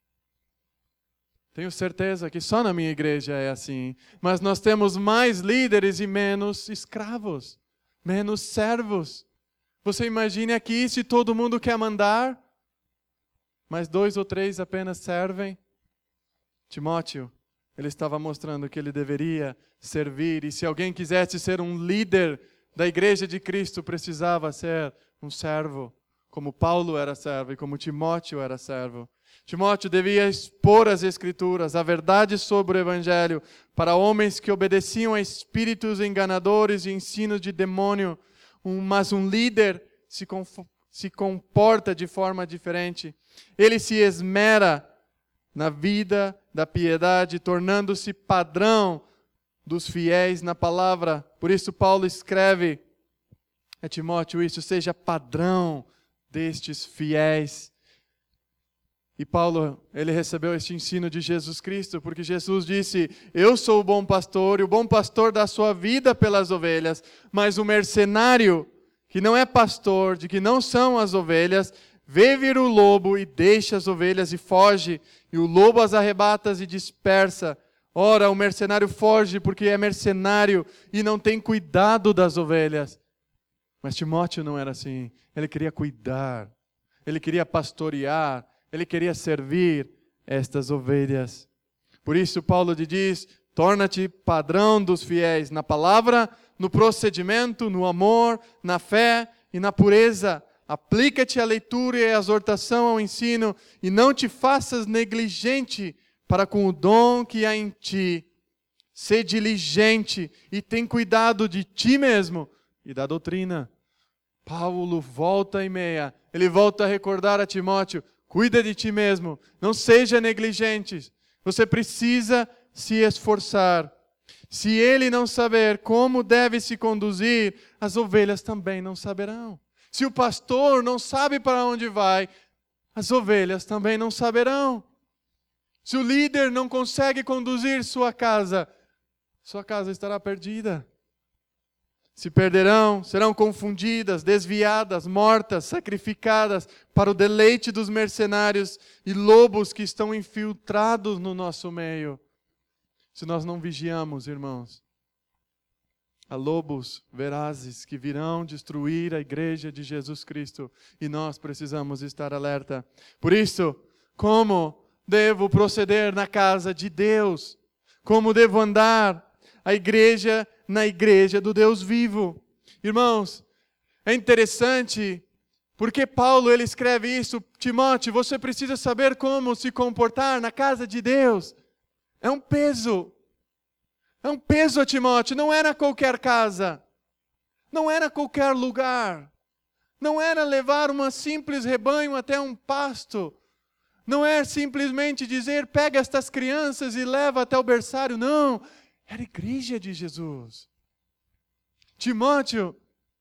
Speaker 1: Tenho certeza que só na minha igreja é assim. Mas nós temos mais líderes e menos escravos, menos servos. Você imagine aqui se todo mundo quer mandar, mas 2 ou 3 apenas servem. Timóteo, ele estava mostrando que ele deveria servir, e se alguém quisesse ser um líder da igreja de Cristo, precisava ser um servo, como Paulo era servo e como Timóteo era servo. Timóteo devia expor as Escrituras, a verdade sobre o Evangelho, para homens que obedeciam a espíritos enganadores e ensinos de demônio, mas um líder se comporta de forma diferente. Ele se esmera na vida da piedade, tornando-se padrão dos fiéis na palavra. Por isso Paulo escreve a Timóteo isso: seja padrão destes fiéis. E Paulo, ele recebeu este ensino de Jesus Cristo, porque Jesus disse: eu sou o bom pastor, e o bom pastor dá sua vida pelas ovelhas, mas o mercenário, que não é pastor, de que não são as ovelhas, vê vir o lobo e deixa as ovelhas e foge, e o lobo as arrebata e dispersa. Ora, o mercenário foge porque é mercenário e não tem cuidado das ovelhas. Mas Timóteo não era assim. Ele queria cuidar, ele queria pastorear, ele queria servir estas ovelhas. Por isso Paulo lhe diz: torna-te padrão dos fiéis na palavra, no procedimento, no amor, na fé e na pureza. Aplica-te à leitura e à exortação, ao ensino, e não te faças negligente para com o dom que há em ti. Sê diligente e tem cuidado de ti mesmo e da doutrina. Paulo volta e meia, ele volta a recordar a Timóteo: cuida de ti mesmo, não seja negligente. Você precisa se esforçar. Se ele não saber como deve se conduzir, as ovelhas também não saberão. Se o pastor não sabe para onde vai, as ovelhas também não saberão. Se o líder não consegue conduzir sua casa estará perdida. Se perderão, serão confundidas, desviadas, mortas, sacrificadas para o deleite dos mercenários e lobos que estão infiltrados no nosso meio. Se nós não vigiamos, irmãos, há lobos vorazes que virão destruir a igreja de Jesus Cristo, e nós precisamos estar alerta. Por isso, como devo proceder na casa de Deus? Como devo andar na igreja do Deus vivo? Irmãos, é interessante porque Paulo ele escreve isso: Timóteo, você precisa saber como se comportar na casa de Deus. É um peso a Timóteo. Não era qualquer casa, não era qualquer lugar, não era levar uma simples rebanho até um pasto, não é simplesmente dizer: pega estas crianças e leva até o berçário. Não, era a igreja de Jesus. Timóteo,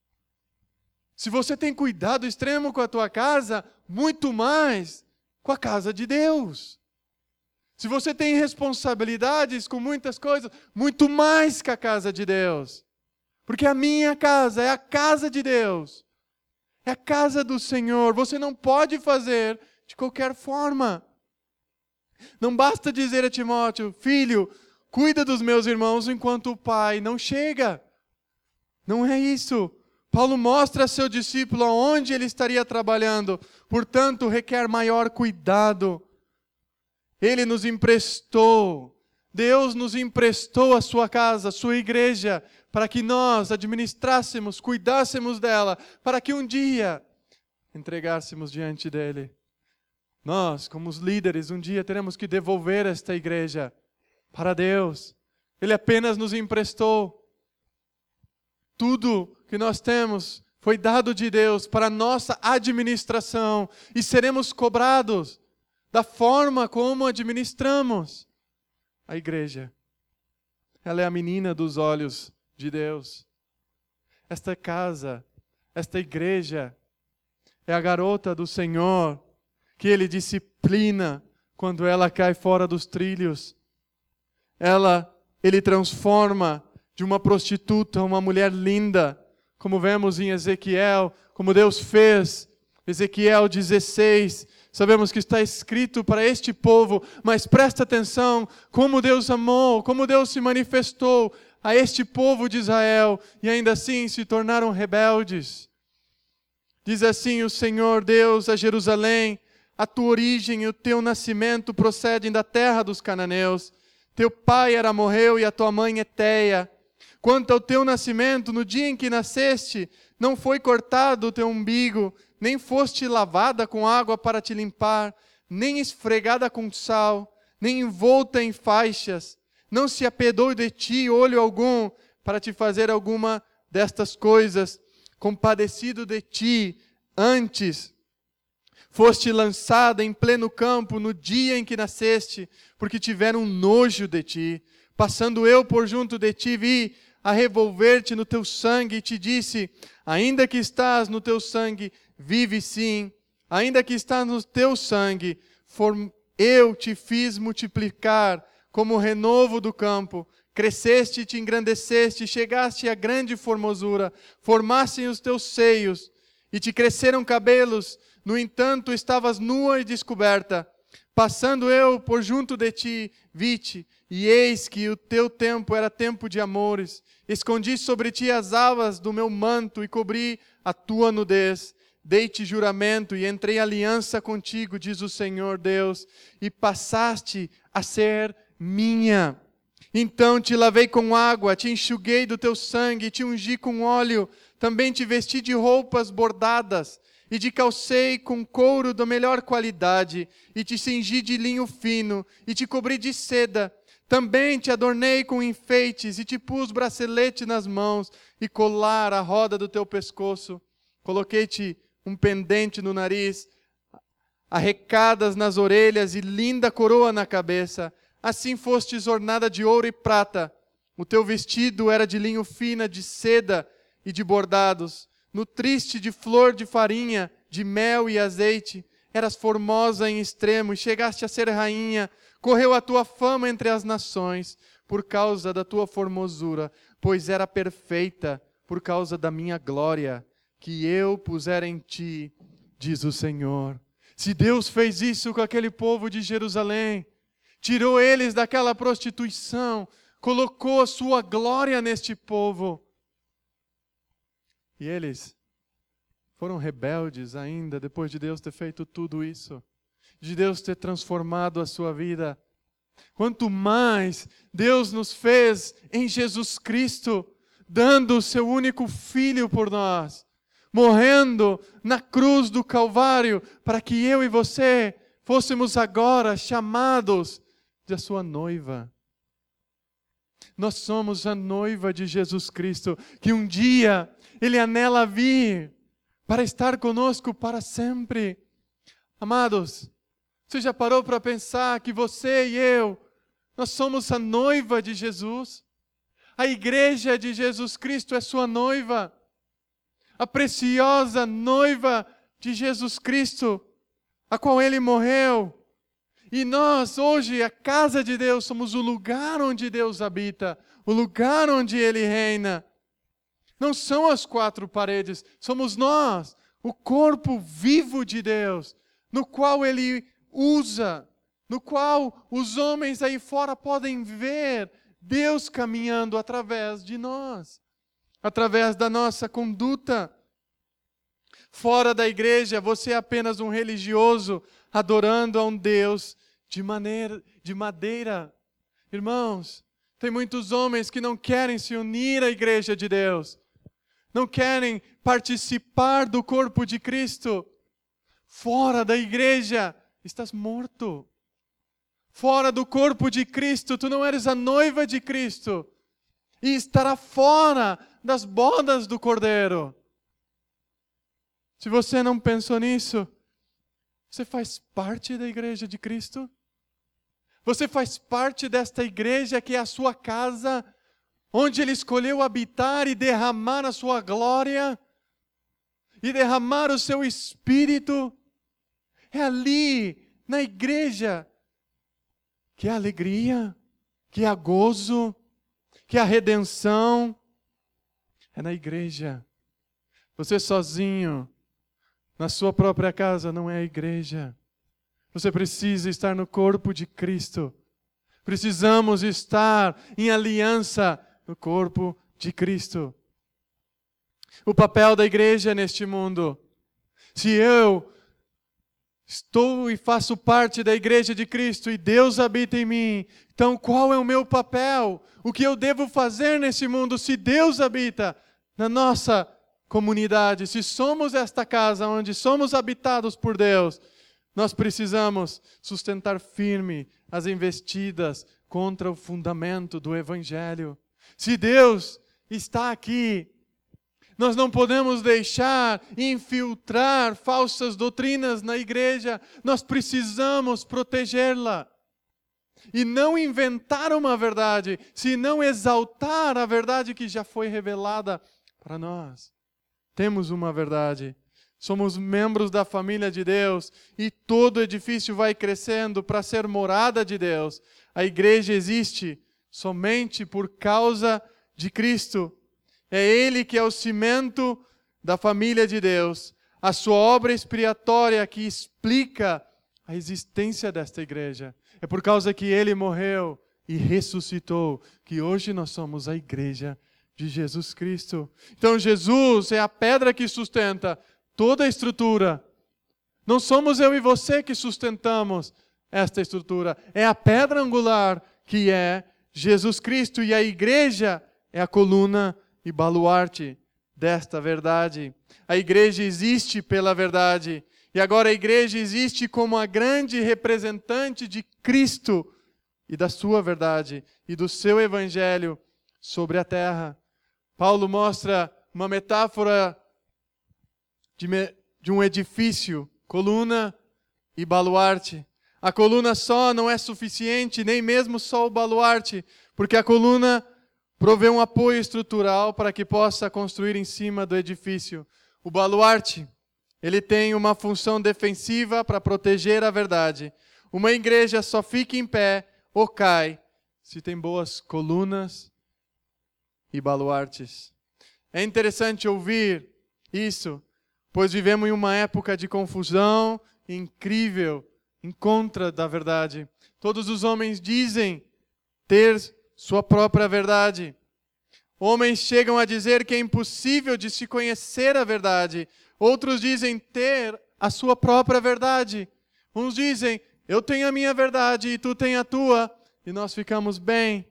Speaker 1: se você tem cuidado extremo com a tua casa, muito mais com a casa de Deus. Se você tem responsabilidades com muitas coisas, muito mais que a casa de Deus. Porque a minha casa é a casa de Deus. É a casa do Senhor. Você não pode fazer de qualquer forma. Não basta dizer a Timóteo: filho, cuida dos meus irmãos enquanto o pai não chega. Não é isso. Paulo mostra a seu discípulo aonde ele estaria trabalhando. Portanto, requer maior cuidado. Ele nos emprestou, Deus nos emprestou a sua casa, a sua igreja, para que nós administrássemos, cuidássemos dela, para que um dia entregássemos diante dele. Nós, como os líderes, um dia teremos que devolver esta igreja para Deus. Ele apenas nos emprestou. Tudo que nós temos foi dado de Deus para a nossa administração, e seremos cobrados da forma como administramos a igreja. Ela é a menina dos olhos de Deus. Esta casa, esta igreja, é a garota do Senhor, que Ele disciplina quando ela cai fora dos trilhos. Ele transforma de uma prostituta uma mulher linda, como vemos em Ezequiel, como Deus fez. Ezequiel 16, sabemos que está escrito para este povo, mas presta atenção como Deus amou, como Deus se manifestou a este povo de Israel, e ainda assim se tornaram rebeldes. Diz assim o Senhor Deus a Jerusalém: a tua origem e o teu nascimento procedem da terra dos cananeus. Teu pai era amorreu e a tua mãe Eteia. Quanto ao teu nascimento, no dia em que nasceste, não foi cortado o teu umbigo, nem foste lavada com água para te limpar, nem esfregada com sal, nem envolta em faixas. Não se apiedou de ti olho algum para te fazer alguma destas coisas. Compadecido de ti, antes foste lançada em pleno campo no dia em que nasceste, porque tiveram nojo de ti. Passando eu por junto de ti, vi a revolver-te no teu sangue e te disse: ainda que estás no teu sangue, vive sim. Ainda que estás no teu sangue, eu te fiz multiplicar como o renovo do campo. Cresceste e te engrandeceste, chegaste a grande formosura, formassem os teus seios e te cresceram cabelos. No entanto, estavas nua e descoberta. Passando eu por junto de ti, vi-te, e eis que o teu tempo era tempo de amores. Escondi sobre ti as abas do meu manto e cobri a tua nudez. Dei-te juramento e entrei em aliança contigo, diz o Senhor Deus, e passaste a ser minha. Então te lavei com água, te enxuguei do teu sangue, te ungi com óleo, também te vesti de roupas bordadas, e te calcei com couro da melhor qualidade, e te cingi de linho fino, e te cobri de seda. Também te adornei com enfeites, e te pus bracelete nas mãos, e colar à roda do teu pescoço. Coloquei-te um pendente no nariz, arrecadas nas orelhas, e linda coroa na cabeça. Assim fostes ornada de ouro e prata. O teu vestido era de linho fino, de seda e de bordados. Nutriste de flor de farinha, de mel e azeite. Eras formosa em extremo e chegaste a ser rainha. Correu a tua fama entre as nações por causa da tua formosura, pois era perfeita por causa da minha glória, que eu pusera em ti, diz o Senhor. Se Deus fez isso com aquele povo de Jerusalém, tirou eles daquela prostituição, colocou a sua glória neste povo. E eles foram rebeldes ainda, depois de Deus ter feito tudo isso, de Deus ter transformado a sua vida. Quanto mais Deus nos fez em Jesus Cristo, dando o seu único Filho por nós, morrendo na cruz do Calvário, para que eu e você fôssemos agora chamados de a sua noiva. Nós somos a noiva de Jesus Cristo, que um dia Ele anela vir para estar conosco para sempre. Amados, você já parou para pensar que você e eu, nós somos a noiva de Jesus? A igreja de Jesus Cristo é sua noiva. A preciosa noiva de Jesus Cristo, a qual Ele morreu. E nós, hoje, a casa de Deus, somos o lugar onde Deus habita, o lugar onde Ele reina. Não são as quatro paredes, somos nós, o corpo vivo de Deus, no qual Ele usa, no qual os homens aí fora podem ver Deus caminhando através de nós, através da nossa conduta. Fora da igreja, você é apenas um religioso adorando a um Deus de madeira. Irmãos, tem muitos homens que não querem se unir à igreja de Deus, não querem participar do corpo de Cristo. Fora da igreja, estás morto. Fora do corpo de Cristo, tu não eres a noiva de Cristo. E estará fora das bodas do Cordeiro. Se você não pensou nisso, você faz parte da igreja de Cristo? Você faz parte desta igreja que é a sua casa, onde Ele escolheu habitar e derramar a sua glória, e derramar o seu Espírito. É ali, na igreja, que há alegria, que há gozo, que há redenção. É na igreja. Você sozinho, na sua própria casa, não é a igreja. Você precisa estar no corpo de Cristo. Precisamos estar em aliança no corpo de Cristo. O papel da igreja neste mundo Se eu estou e faço parte da igreja de Cristo e Deus habita em mim, então qual é o meu papel? O que eu devo fazer nesse mundo se Deus habita na nossa comunidade? Se somos esta casa onde somos habitados por Deus, nós precisamos sustentar firme as investidas contra o fundamento do Evangelho. Se Deus está aqui, nós não podemos deixar infiltrar falsas doutrinas na igreja. Nós precisamos protegê-la. E não inventar uma verdade, senão exaltar a verdade que já foi revelada para nós. Temos uma verdade. Somos membros da família de Deus e todo edifício vai crescendo para ser morada de Deus. A igreja existe somente por causa de Cristo. É Ele que é o cimento da família de Deus. A sua obra expiatória que explica a existência desta igreja. É por causa que Ele morreu e ressuscitou que hoje nós somos a igreja de Jesus Cristo. Então Jesus é a pedra que sustenta toda a estrutura. Não somos eu e você que sustentamos esta estrutura. É a pedra angular que é Jesus Cristo. E a igreja é a coluna e baluarte desta verdade. A igreja existe pela verdade. E agora a igreja existe como a grande representante de Cristo e da sua verdade e do seu evangelho sobre a terra. Paulo mostra uma metáfora de um edifício, coluna e baluarte. A coluna só não é suficiente, nem mesmo só o baluarte, porque a coluna provê um apoio estrutural para que possa construir em cima do edifício. O baluarte, ele tem uma função defensiva para proteger a verdade. Uma igreja só fica em pé ou cai se tem boas colunas e baluartes. É interessante ouvir isso, pois vivemos em uma época de confusão incrível, em contra da verdade. Todos os homens dizem ter sua própria verdade. Homens chegam a dizer que é impossível de se conhecer a verdade. Outros dizem ter a sua própria verdade. Uns dizem, eu tenho a minha verdade e tu tem a tua, e nós ficamos bem.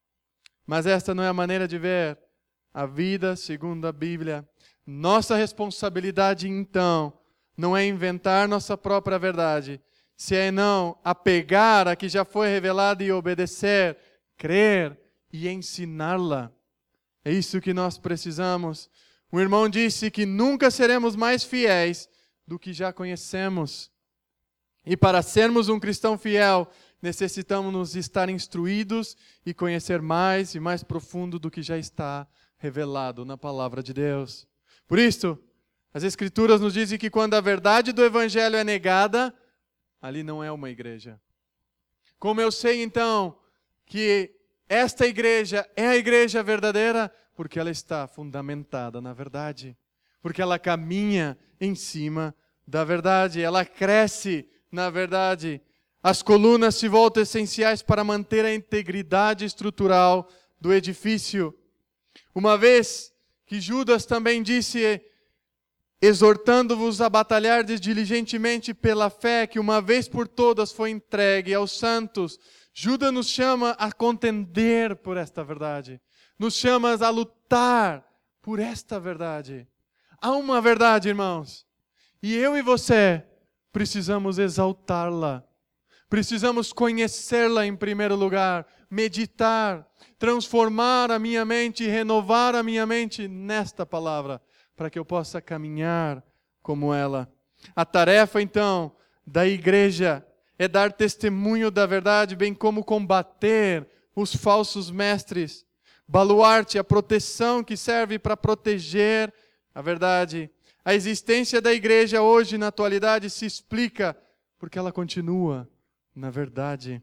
Speaker 1: Mas esta não é a maneira de ver a vida segundo a Bíblia. Nossa responsabilidade, então, não é inventar nossa própria verdade, se é não apegar a que já foi revelada e obedecer, crer e ensiná-la. É isso que nós precisamos. Um irmão disse que nunca seremos mais fiéis do que já conhecemos. E para sermos um cristão fiel, necessitamos estar instruídos e conhecer mais e mais profundo do que já está revelado na palavra de Deus. Por isso, as Escrituras nos dizem que quando a verdade do Evangelho é negada, ali não é uma igreja. Como eu sei então que esta igreja é a igreja verdadeira? Porque ela está fundamentada na verdade. Porque ela caminha em cima da verdade. Ela cresce na verdade. As colunas se voltam essenciais para manter a integridade estrutural do edifício. Uma vez que Judas também disse, exortando-vos a batalhar diligentemente pela fé que uma vez por todas foi entregue aos santos. Judas nos chama a contender por esta verdade. Nos chama a lutar por esta verdade. Há uma verdade, irmãos. E eu e você precisamos exaltá-la. Precisamos conhecê-la em primeiro lugar. Meditar, transformar a minha mente e renovar a minha mente nesta palavra, para que eu possa caminhar como ela. A tarefa, então, da igreja é dar testemunho da verdade, bem como combater os falsos mestres. Baluarte, a proteção que serve para proteger a verdade. A existência da igreja hoje, na atualidade, se explica porque ela continua na verdade.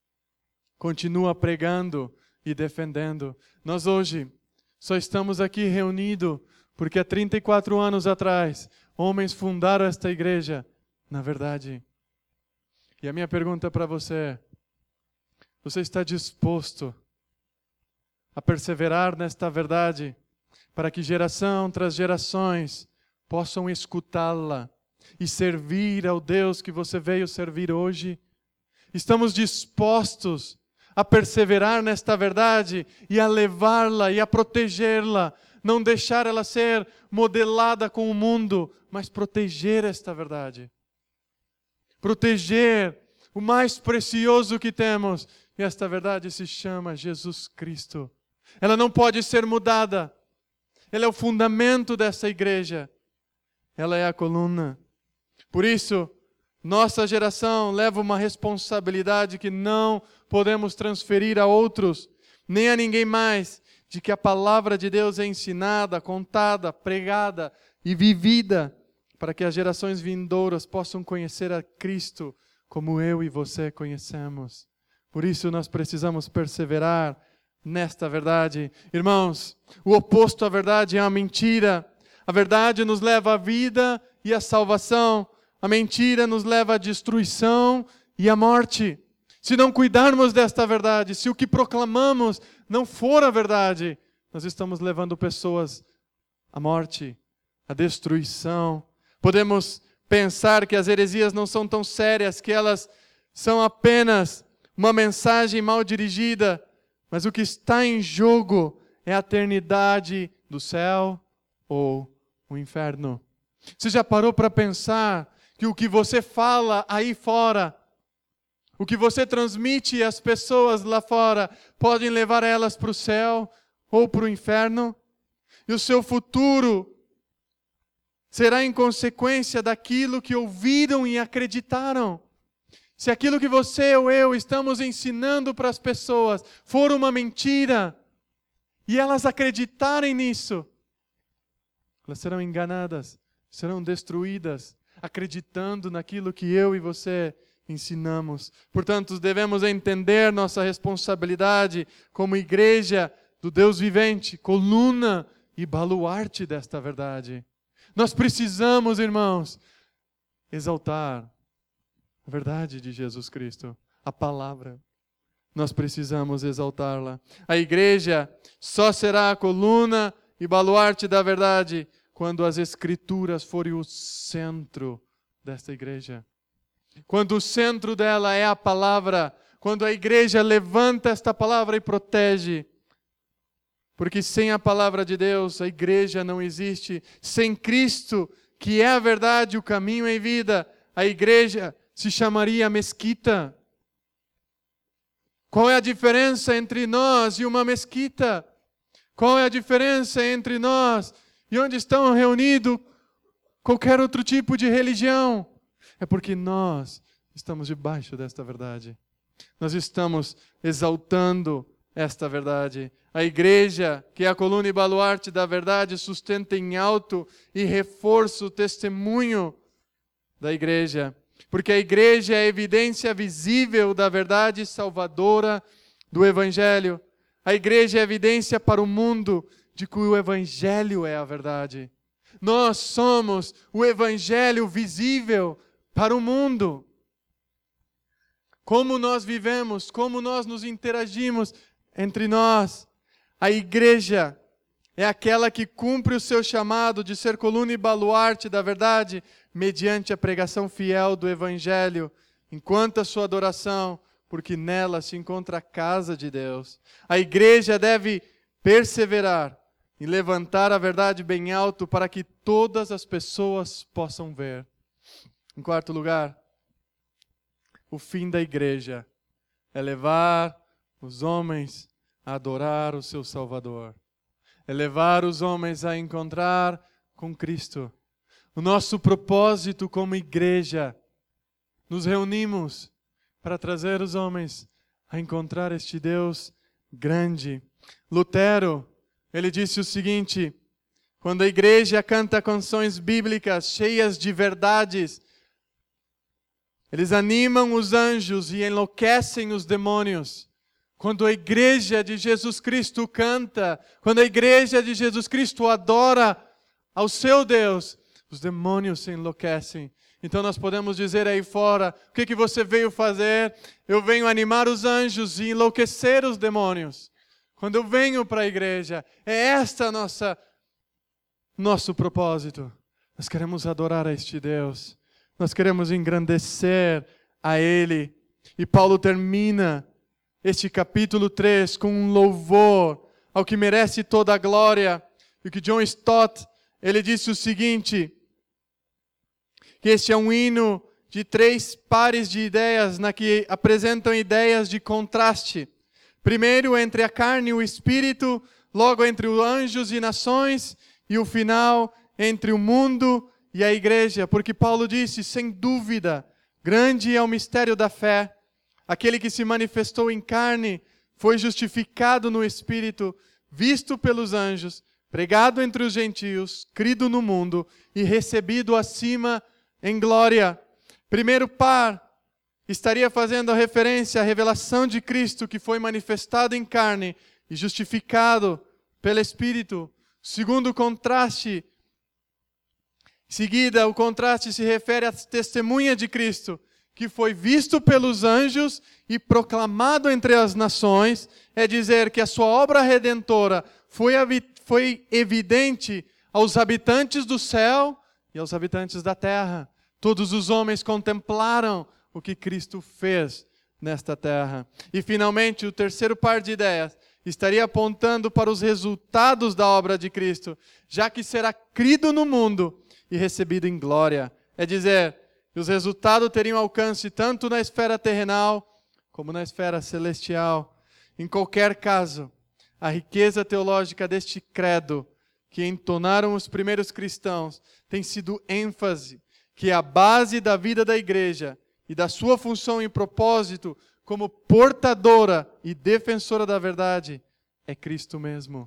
Speaker 1: Continua pregando e defendendo. Nós hoje só estamos aqui reunidos porque há 34 anos atrás, homens fundaram esta igreja na verdade. E a minha pergunta para você é, você está disposto a perseverar nesta verdade para que geração tras gerações possam escutá-la e servir ao Deus que você veio servir hoje? Estamos dispostos a perseverar nesta verdade e a levá-la e a protegê-la, não deixar ela ser modelada com o mundo, mas proteger esta verdade. Proteger o mais precioso que temos. E esta verdade se chama Jesus Cristo. Ela não pode ser mudada. Ela é o fundamento dessa igreja. Ela é a coluna. Por isso, nossa geração leva uma responsabilidade que não podemos transferir a outros, nem a ninguém mais, de que a palavra de Deus é ensinada, contada, pregada e vivida, para que as gerações vindouras possam conhecer a Cristo como eu e você conhecemos. Por isso nós precisamos perseverar nesta verdade. Irmãos, o oposto à verdade é a mentira. A verdade nos leva à vida e à salvação. A mentira nos leva à destruição e à morte. Se não cuidarmos desta verdade, se o que proclamamos não for a verdade, nós estamos levando pessoas à morte, à destruição. Podemos pensar que as heresias não são tão sérias, que elas são apenas uma mensagem mal dirigida, mas o que está em jogo é a eternidade do céu ou o inferno. Você já parou para pensar que o que você fala aí fora, o que você transmite às pessoas lá fora, podem levar elas para o céu ou para o inferno? E o seu futuro será em consequência daquilo que ouviram e acreditaram. Se aquilo que você ou eu estamos ensinando para as pessoas for uma mentira, e elas acreditarem nisso, elas serão enganadas, serão destruídas, acreditando naquilo que eu e você ensinamos. Portanto, devemos entender nossa responsabilidade como igreja do Deus vivente, coluna e baluarte desta verdade. Nós precisamos, irmãos, exaltar a verdade de Jesus Cristo, a palavra. Nós precisamos exaltá-la. A igreja só será a coluna e baluarte da verdade quando as Escrituras forem o centro desta igreja. Quando o centro dela é a palavra, quando a igreja levanta esta palavra e protege. Porque sem a palavra de Deus, a igreja não existe. Sem Cristo, que é a verdade, o caminho e a vida, a igreja se chamaria mesquita. Qual é a diferença entre nós e uma mesquita? Qual é a diferença entre nós e onde estão reunidos qualquer outro tipo de religião? É porque nós estamos debaixo desta verdade. Nós estamos exaltando esta verdade. A igreja, que é a coluna e baluarte da verdade, sustenta em alto e reforça o testemunho da igreja. Porque a igreja é a evidência visível da verdade salvadora do Evangelho. A igreja é a evidência para o mundo de que o Evangelho é a verdade. Nós somos o Evangelho visível para o mundo. Como nós vivemos, como nós nos interagimos entre nós. A igreja é aquela que cumpre o seu chamado de ser coluna e baluarte da verdade, mediante a pregação fiel do Evangelho, enquanto a sua adoração, porque nela se encontra a casa de Deus. A igreja deve perseverar e levantar a verdade bem alto para que todas as pessoas possam ver. Em quarto lugar, o fim da igreja é levar os homens a adorar o seu Salvador. É levar os homens a encontrar com Cristo. O nosso propósito como igreja, nos reunimos para trazer os homens a encontrar este Deus grande. Lutero, ele disse o seguinte: quando a igreja canta canções bíblicas cheias de verdades, eles animam os anjos e enlouquecem os demônios. Quando a igreja de Jesus Cristo canta, quando a igreja de Jesus Cristo adora ao seu Deus, os demônios se enlouquecem. Então nós podemos dizer aí fora, o que você veio fazer? Eu venho animar os anjos e enlouquecer os demônios. Quando eu venho para a igreja, é esta nosso propósito. Nós queremos adorar a este Deus. Nós queremos engrandecer a Ele. E Paulo termina este capítulo 3 com um louvor ao que merece toda a glória. E que John Stott, ele disse o seguinte, que este é um hino de 3 pares de ideias, na que apresentam ideias de contraste. Primeiro entre a carne e o espírito, logo entre os anjos e nações, e o final entre o mundo e a igreja. Porque Paulo disse, sem dúvida, grande é o mistério da fé. Aquele que se manifestou em carne foi justificado no espírito, visto pelos anjos, pregado entre os gentios, crido no mundo e recebido acima em glória. Primeiro par estaria fazendo a referência à revelação de Cristo que foi manifestado em carne e justificado pelo Espírito. Segundo contraste, em seguida, o contraste se refere à testemunha de Cristo, que foi visto pelos anjos e proclamado entre as nações, é dizer que a sua obra redentora foi evidente aos habitantes do céu e aos habitantes da terra. Todos os homens contemplaram o que Cristo fez nesta terra. E finalmente, o terceiro par de ideias estaria apontando para os resultados da obra de Cristo, já que será crido no mundo e recebido em glória. É dizer, que os resultados teriam alcance tanto na esfera terrenal como na esfera celestial. Em qualquer caso, a riqueza teológica deste credo que entonaram os primeiros cristãos tem sido ênfase que a base da vida da igreja e da sua função e propósito como portadora e defensora da verdade é Cristo mesmo.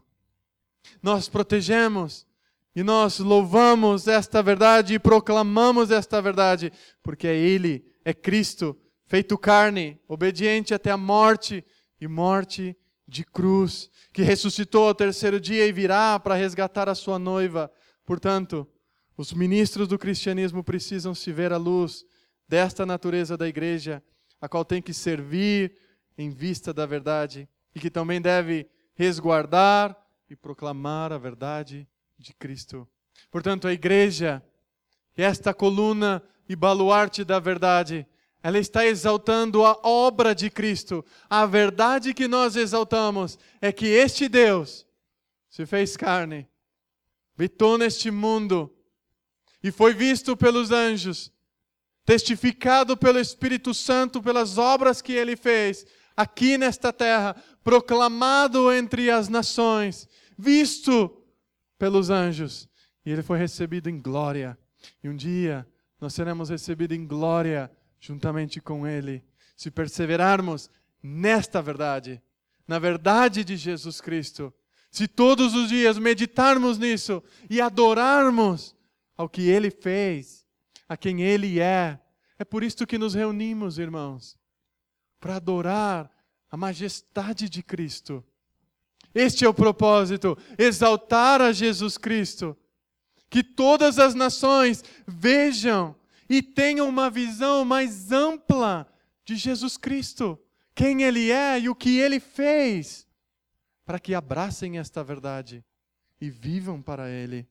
Speaker 1: Nós protegemos e nós louvamos esta verdade e proclamamos esta verdade, porque é Ele, é Cristo, feito carne, obediente até a morte e morte de cruz, que ressuscitou ao terceiro dia e virá para resgatar a sua noiva. Portanto, os ministros do cristianismo precisam se ver à luz desta natureza da igreja, a qual tem que servir em vista da verdade e que também deve resguardar e proclamar a verdade de Cristo. Portanto, a igreja, esta coluna e baluarte da verdade, ela está exaltando a obra de Cristo. A verdade que nós exaltamos é que este Deus se fez carne, habitou neste mundo e foi visto pelos anjos, testificado pelo Espírito Santo pelas obras que Ele fez aqui nesta terra, proclamado entre as nações, visto pelos anjos, e Ele foi recebido em glória. E um dia nós seremos recebidos em glória juntamente com Ele, se perseverarmos nesta verdade, na verdade de Jesus Cristo. Se todos os dias meditarmos nisso e adorarmos ao que Ele fez, a quem Ele é. É por isso que nos reunimos, irmãos, para adorar a majestade de Cristo. Este é o propósito, exaltar a Jesus Cristo. Que todas as nações vejam e tenham uma visão mais ampla de Jesus Cristo, quem Ele é e o que Ele fez, para que abracem esta verdade e vivam para Ele.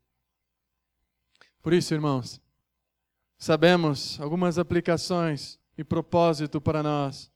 Speaker 1: Por isso, irmãos, sabemos algumas aplicações e propósito para nós.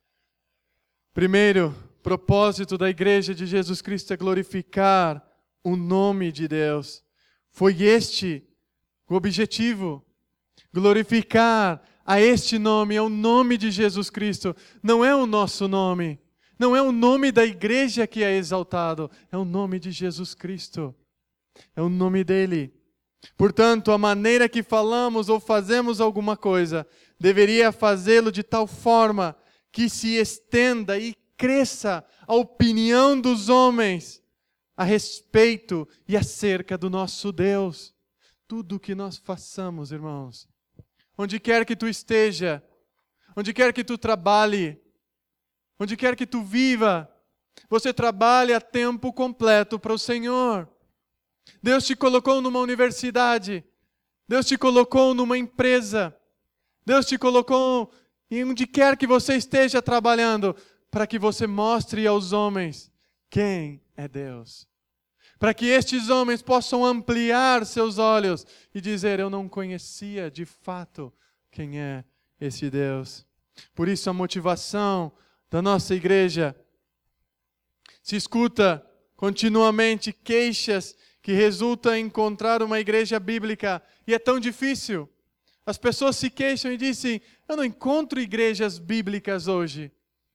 Speaker 1: Primeiro, propósito da igreja de Jesus Cristo é glorificar o nome de Deus. Foi este o objetivo, glorificar a este nome, é o nome de Jesus Cristo. Não é o nosso nome, não é o nome da igreja que é exaltado, é o nome de Jesus Cristo, é o nome dele. Portanto, a maneira que falamos ou fazemos alguma coisa deveria fazê-lo de tal forma que se estenda e cresça a opinião dos homens a respeito e acerca do nosso Deus. Tudo o que nós façamos, irmãos, onde quer que tu esteja, onde quer que tu trabalhe, onde quer que tu viva, você trabalha a tempo completo para o Senhor. Deus te colocou numa universidade, Deus te colocou numa empresa, Deus te colocou em onde quer que você esteja trabalhando, para que você mostre aos homens quem é Deus. para que estes homens possam ampliar seus olhos e dizer: eu não conhecia de fato quem é esse Deus. Por isso a motivação da nossa igreja se escuta continuamente queixas que resultam em encontrar uma igreja bíblica, e é tão difícil. As pessoas se queixam e dizem: eu não encontro igrejas bíblicas hoje,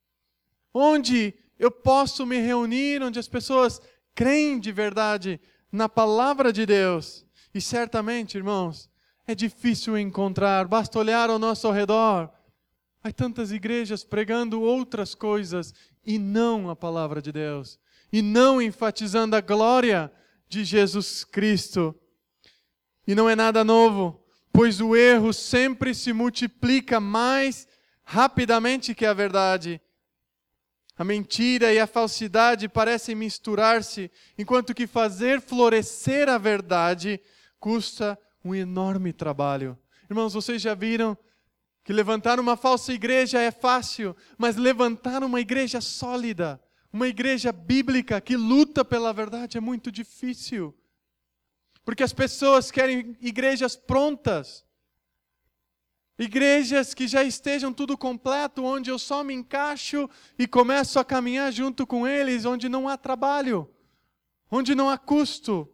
Speaker 1: onde eu posso me reunir, onde as pessoas creem de verdade na palavra de Deus. E certamente, irmãos, é difícil encontrar, basta olhar ao nosso redor. Há tantas igrejas pregando outras coisas e não a palavra de Deus, e não enfatizando a glória de Jesus Cristo. E não é nada novo, pois o erro sempre se multiplica mais rapidamente que a verdade. A mentira e a falsidade parecem misturar-se, enquanto que fazer florescer a verdade custa um enorme trabalho. Irmãos, vocês já viram que levantar uma falsa igreja é fácil, mas levantar uma igreja sólida, uma igreja bíblica que luta pela verdade é muito difícil. Porque as pessoas querem igrejas prontas, igrejas que já estejam tudo completo, onde eu só me encaixo e começo a caminhar junto com eles, onde não há trabalho, onde não há custo.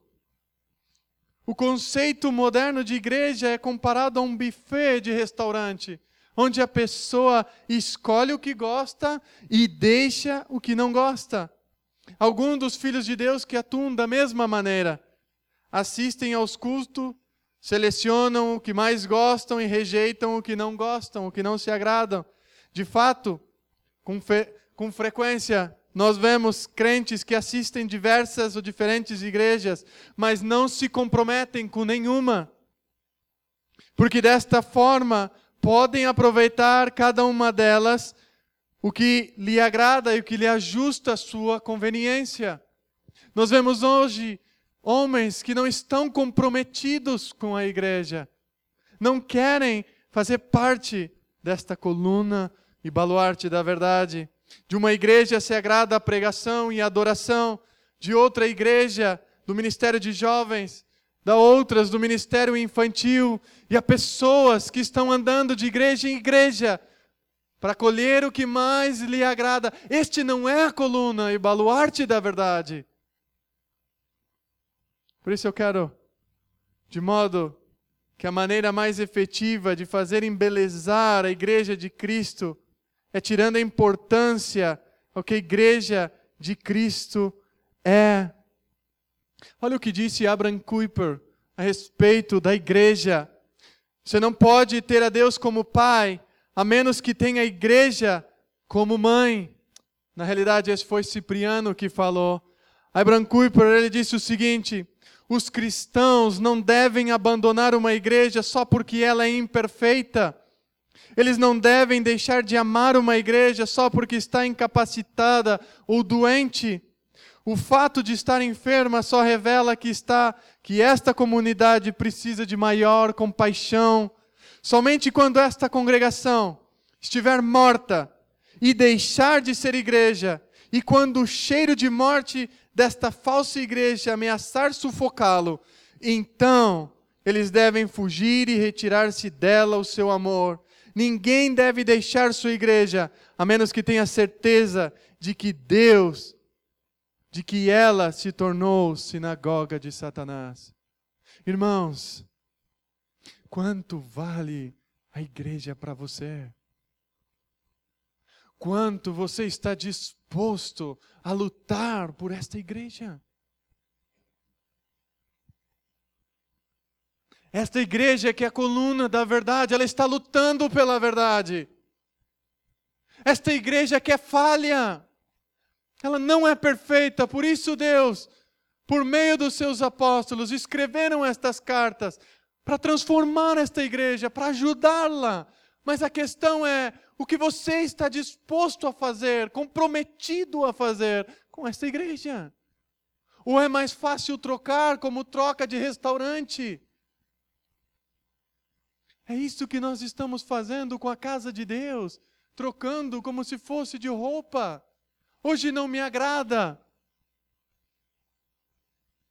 Speaker 1: O conceito moderno de igreja é comparado a um buffet de restaurante, onde a pessoa escolhe o que gosta e deixa o que não gosta. Alguns dos filhos de Deus que atuam da mesma maneira, assistem aos cultos, selecionam o que mais gostam e rejeitam o que não gostam, o que não se agradam. De fato, com frequência, nós vemos crentes que assistem diversas ou diferentes igrejas, mas não se comprometem com nenhuma. Porque desta forma, podem aproveitar cada uma delas o que lhe agrada e o que lhe ajusta a sua conveniência. Nós vemos hoje homens que não estão comprometidos com a igreja, não querem fazer parte desta coluna e baluarte da verdade. De uma igreja se agrada a pregação e a adoração, de outra igreja, do ministério de jovens, da outras do ministério infantil, e há pessoas que estão andando de igreja em igreja para colher o que mais lhe agrada. Este não é a coluna e baluarte da verdade. Por isso eu quero, de modo que a maneira mais efetiva de fazer embelezar a igreja de Cristo é tirando a importância ao que a igreja de Cristo é. Olha o que disse Abraham Kuyper a respeito da igreja. Você não pode ter a Deus como pai, a menos que tenha a igreja como mãe. Na realidade, esse foi Cipriano que falou. Abraham Kuyper, ele disse o seguinte: os cristãos não devem abandonar uma igreja só porque ela é imperfeita. Eles não devem deixar de amar uma igreja só porque está incapacitada ou doente. O fato de estar enferma só revela que esta comunidade precisa de maior compaixão. Somente quando esta congregação estiver morta e deixar de ser igreja, e quando o cheiro de morte desta falsa igreja ameaçar sufocá-lo, então eles devem fugir e retirar-se dela o seu amor. Ninguém deve deixar sua igreja, a menos que tenha certeza de que ela se tornou sinagoga de Satanás. Irmãos, quanto vale a igreja para você? Quanto você está disposto a lutar por esta igreja? Esta igreja que é a coluna da verdade, ela está lutando pela verdade. Esta igreja que é falha, ela não é perfeita, por isso Deus, por meio dos seus apóstolos, escreveram estas cartas para transformar esta igreja, para ajudá-la. Mas a questão é, o que você está disposto a fazer, comprometido a fazer com esta igreja? Ou é mais fácil trocar como troca de restaurante? É isso que nós estamos fazendo com a casa de Deus, trocando como se fosse de roupa. Hoje não me agrada.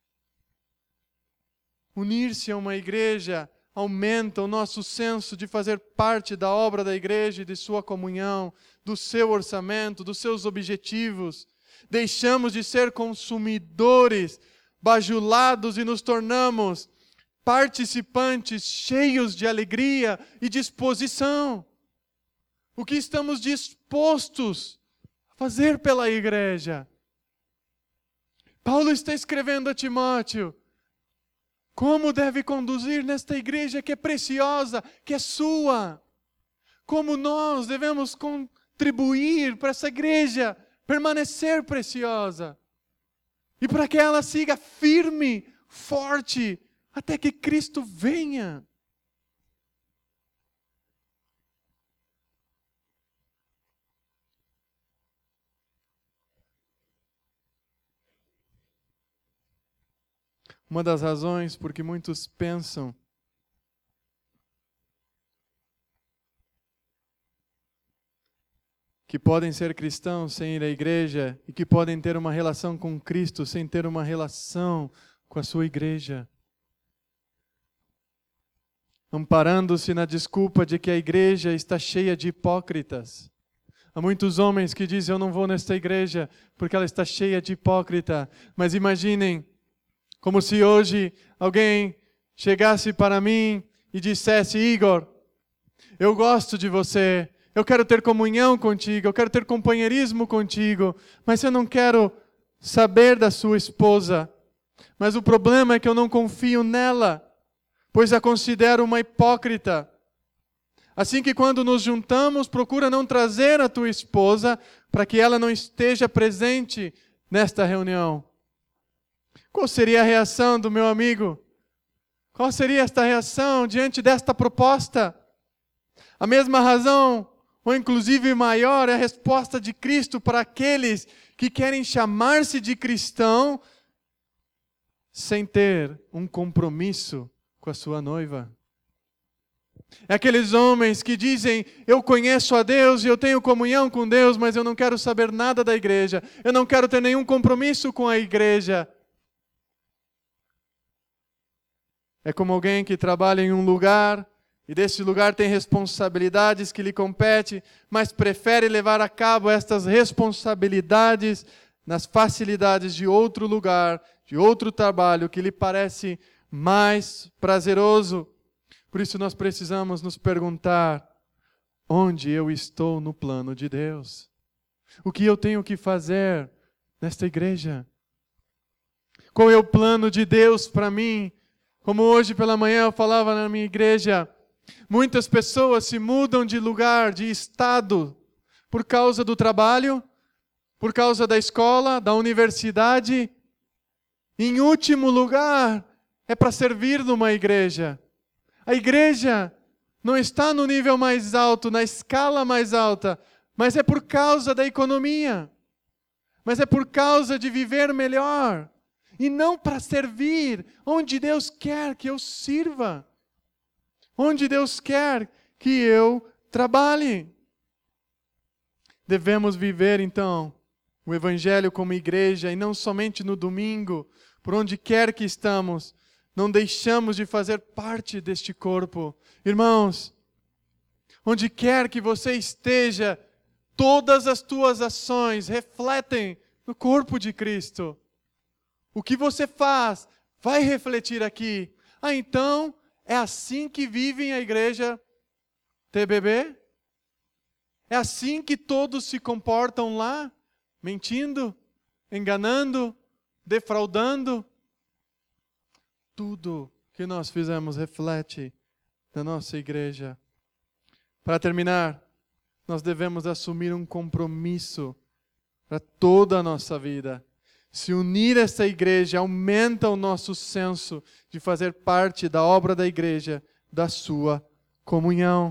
Speaker 1: unir-se a uma igreja aumenta o nosso senso de fazer parte da obra da igreja e de sua comunhão, do seu orçamento, dos seus objetivos. Deixamos de ser consumidores, bajulados e nos tornamos participantes cheios de alegria e disposição. O que estamos dispostos a fazer pela igreja? Paulo está escrevendo a Timóteo como deve conduzir nesta igreja que é preciosa, que é sua. Como nós devemos contribuir para essa igreja permanecer preciosa. E para que ela siga firme, forte, até que Cristo venha. Uma das razões por que muitos pensam que podem ser cristãos sem ir à igreja e que podem ter uma relação com Cristo sem ter uma relação com a sua igreja, amparando-se na desculpa de que a igreja está cheia de hipócritas. Há muitos homens que dizem, eu não vou nesta igreja porque ela está cheia de hipócrita. Mas imaginem, como se hoje alguém chegasse para mim e dissesse, Igor, eu gosto de você, eu quero ter comunhão contigo, eu quero ter companheirismo contigo, mas eu não quero saber da sua esposa. Mas o problema é que eu não confio nela, pois a considero uma hipócrita. Assim que quando nos juntamos, procura não trazer a tua esposa para que ela não esteja presente nesta reunião. Qual seria a reação do meu amigo? Qual seria esta reação diante desta proposta? A mesma razão, ou inclusive maior, é a resposta de Cristo para aqueles que querem chamar-se de cristão sem ter um compromisso com a sua noiva. É aqueles homens que dizem, eu conheço a Deus e eu tenho comunhão com Deus, mas eu não quero saber nada da igreja. Eu não quero ter nenhum compromisso com a igreja. É como alguém que trabalha em um lugar e desse lugar tem responsabilidades que lhe competem, mas prefere levar a cabo estas responsabilidades nas facilidades de outro lugar, de outro trabalho que lhe parece mais prazeroso. Por isso nós precisamos nos perguntar, onde eu estou no plano de Deus? O que eu tenho que fazer nesta igreja? Qual é o plano de Deus para mim? Como hoje pela manhã eu falava na minha igreja, muitas pessoas se mudam de lugar, de estado, por causa do trabalho, por causa da escola, da universidade. Em último lugar, é para servir numa igreja. A igreja não está no nível mais alto, na escala mais alta, mas é por causa da economia. Mas é por causa de viver melhor. E não para servir onde Deus quer que eu sirva. Onde Deus quer que eu trabalhe. Devemos viver, então, o Evangelho como igreja, e não somente no domingo, por onde quer que estamos, não deixamos de fazer parte deste corpo. Irmãos, onde quer que você esteja, todas as tuas ações refletem no corpo de Cristo. O que você faz vai refletir aqui. Ah, então, é assim que vivem a igreja TBB? É assim que todos se comportam lá? Mentindo, enganando, defraudando? Tudo que nós fizemos reflete na nossa igreja. Para terminar, nós devemos assumir um compromisso para toda a nossa vida. Se unir a essa igreja aumenta o nosso senso de fazer parte da obra da igreja, da sua comunhão.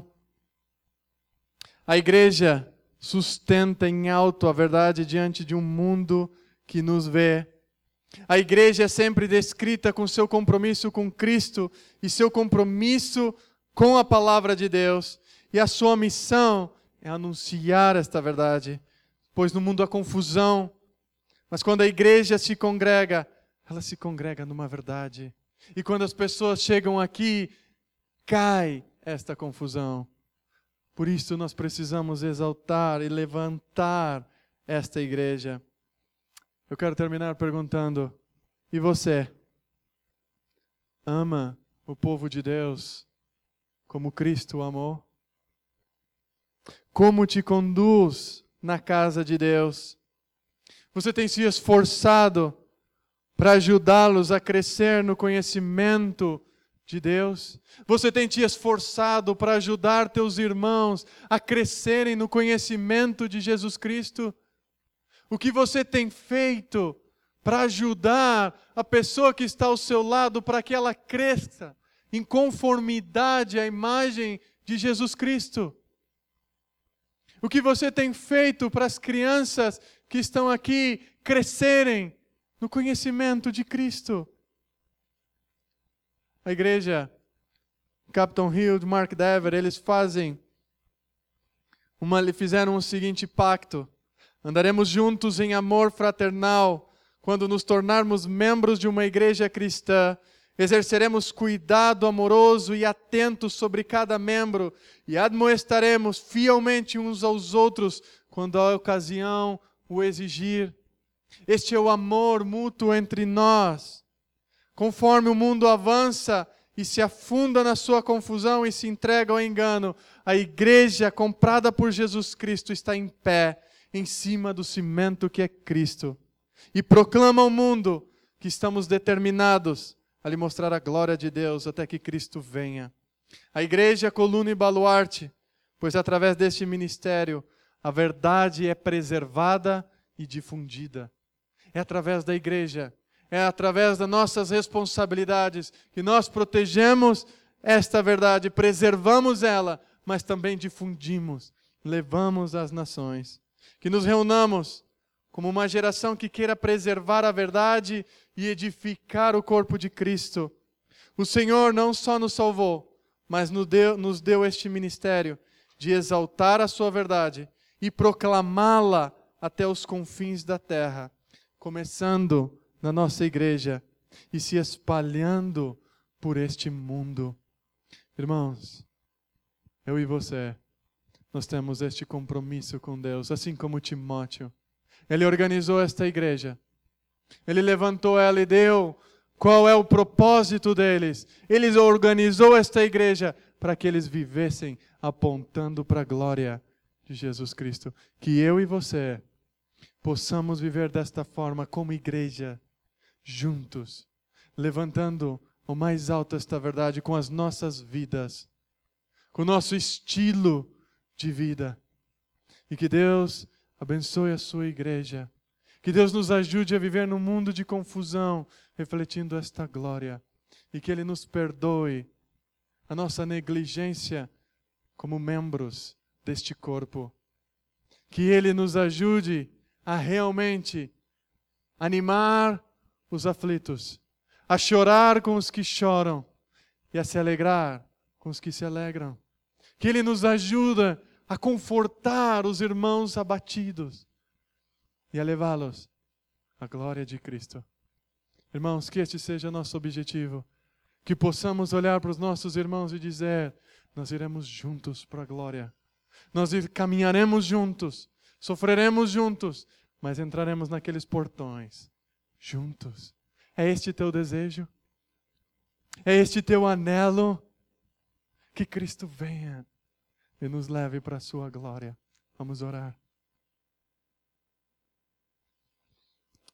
Speaker 1: A igreja sustenta em alto a verdade diante de um mundo que nos vê. A igreja é sempre descrita com seu compromisso com Cristo e seu compromisso com a palavra de Deus. E a sua missão é anunciar esta verdade, pois no mundo há confusão. Mas quando a igreja se congrega, ela se congrega numa verdade. E quando as pessoas chegam aqui, cai esta confusão. Por isso nós precisamos exaltar e levantar esta igreja. Eu quero terminar perguntando, e você? Ama o povo de Deus como Cristo amou? Como te conduz na casa de Deus? Você tem se esforçado para ajudá-los a crescer no conhecimento de Deus? Você tem te esforçado para ajudar teus irmãos a crescerem no conhecimento de Jesus Cristo? O que você tem feito para ajudar a pessoa que está ao seu lado para que ela cresça em conformidade à imagem de Jesus Cristo? O que você tem feito para as crianças que estão aqui crescerem no conhecimento de Cristo? A igreja, Capitão Hill, Mark Dever, eles fizeram o seguinte pacto: andaremos juntos em amor fraternal quando nos tornarmos membros de uma igreja cristã. Exerceremos cuidado amoroso e atento sobre cada membro e admoestaremos fielmente uns aos outros quando a ocasião o exigir. Este é o amor mútuo entre nós. Conforme o mundo avança e se afunda na sua confusão e se entrega ao engano, a igreja comprada por Jesus Cristo está em pé, em cima do cimento que é Cristo, e proclama ao mundo que estamos determinados a lhe mostrar a glória de Deus até que Cristo venha. A igreja é coluna e baluarte, pois através deste ministério a verdade é preservada e difundida. É através da igreja, é através das nossas responsabilidades que nós protegemos esta verdade, preservamos ela, mas também difundimos, levamos às nações. Que nos reunamos como uma geração que queira preservar a verdade e edificar o corpo de Cristo. O Senhor não só nos salvou, mas nos deu este ministério de exaltar a sua verdade e proclamá-la até os confins da terra, começando na nossa igreja e se espalhando por este mundo. Irmãos, eu e você, nós temos este compromisso com Deus, assim como Timóteo. Ele organizou esta igreja. Ele levantou ela e deu qual é o propósito deles. Ele organizou esta igreja para que eles vivessem apontando para a glória de Jesus Cristo. Que eu e você possamos viver desta forma como igreja, juntos, levantando ao mais alto esta verdade com as nossas vidas, com o nosso estilo de vida. E que Deus abençoe a sua igreja. Que Deus nos ajude a viver num mundo de confusão, refletindo esta glória. E que Ele nos perdoe a nossa negligência como membros deste corpo. Que Ele nos ajude a realmente animar os aflitos, a chorar com os que choram e a se alegrar com os que se alegram. Que Ele nos ajude a confortar os irmãos abatidos e a levá-los à glória de Cristo. Irmãos, que este seja nosso objetivo. Que possamos olhar para os nossos irmãos e dizer: nós iremos juntos para a glória. Nós caminharemos juntos, sofreremos juntos, mas entraremos naqueles portões juntos. É este teu desejo? É este teu anelo? Que Cristo venha e nos leve para a sua glória. Vamos orar.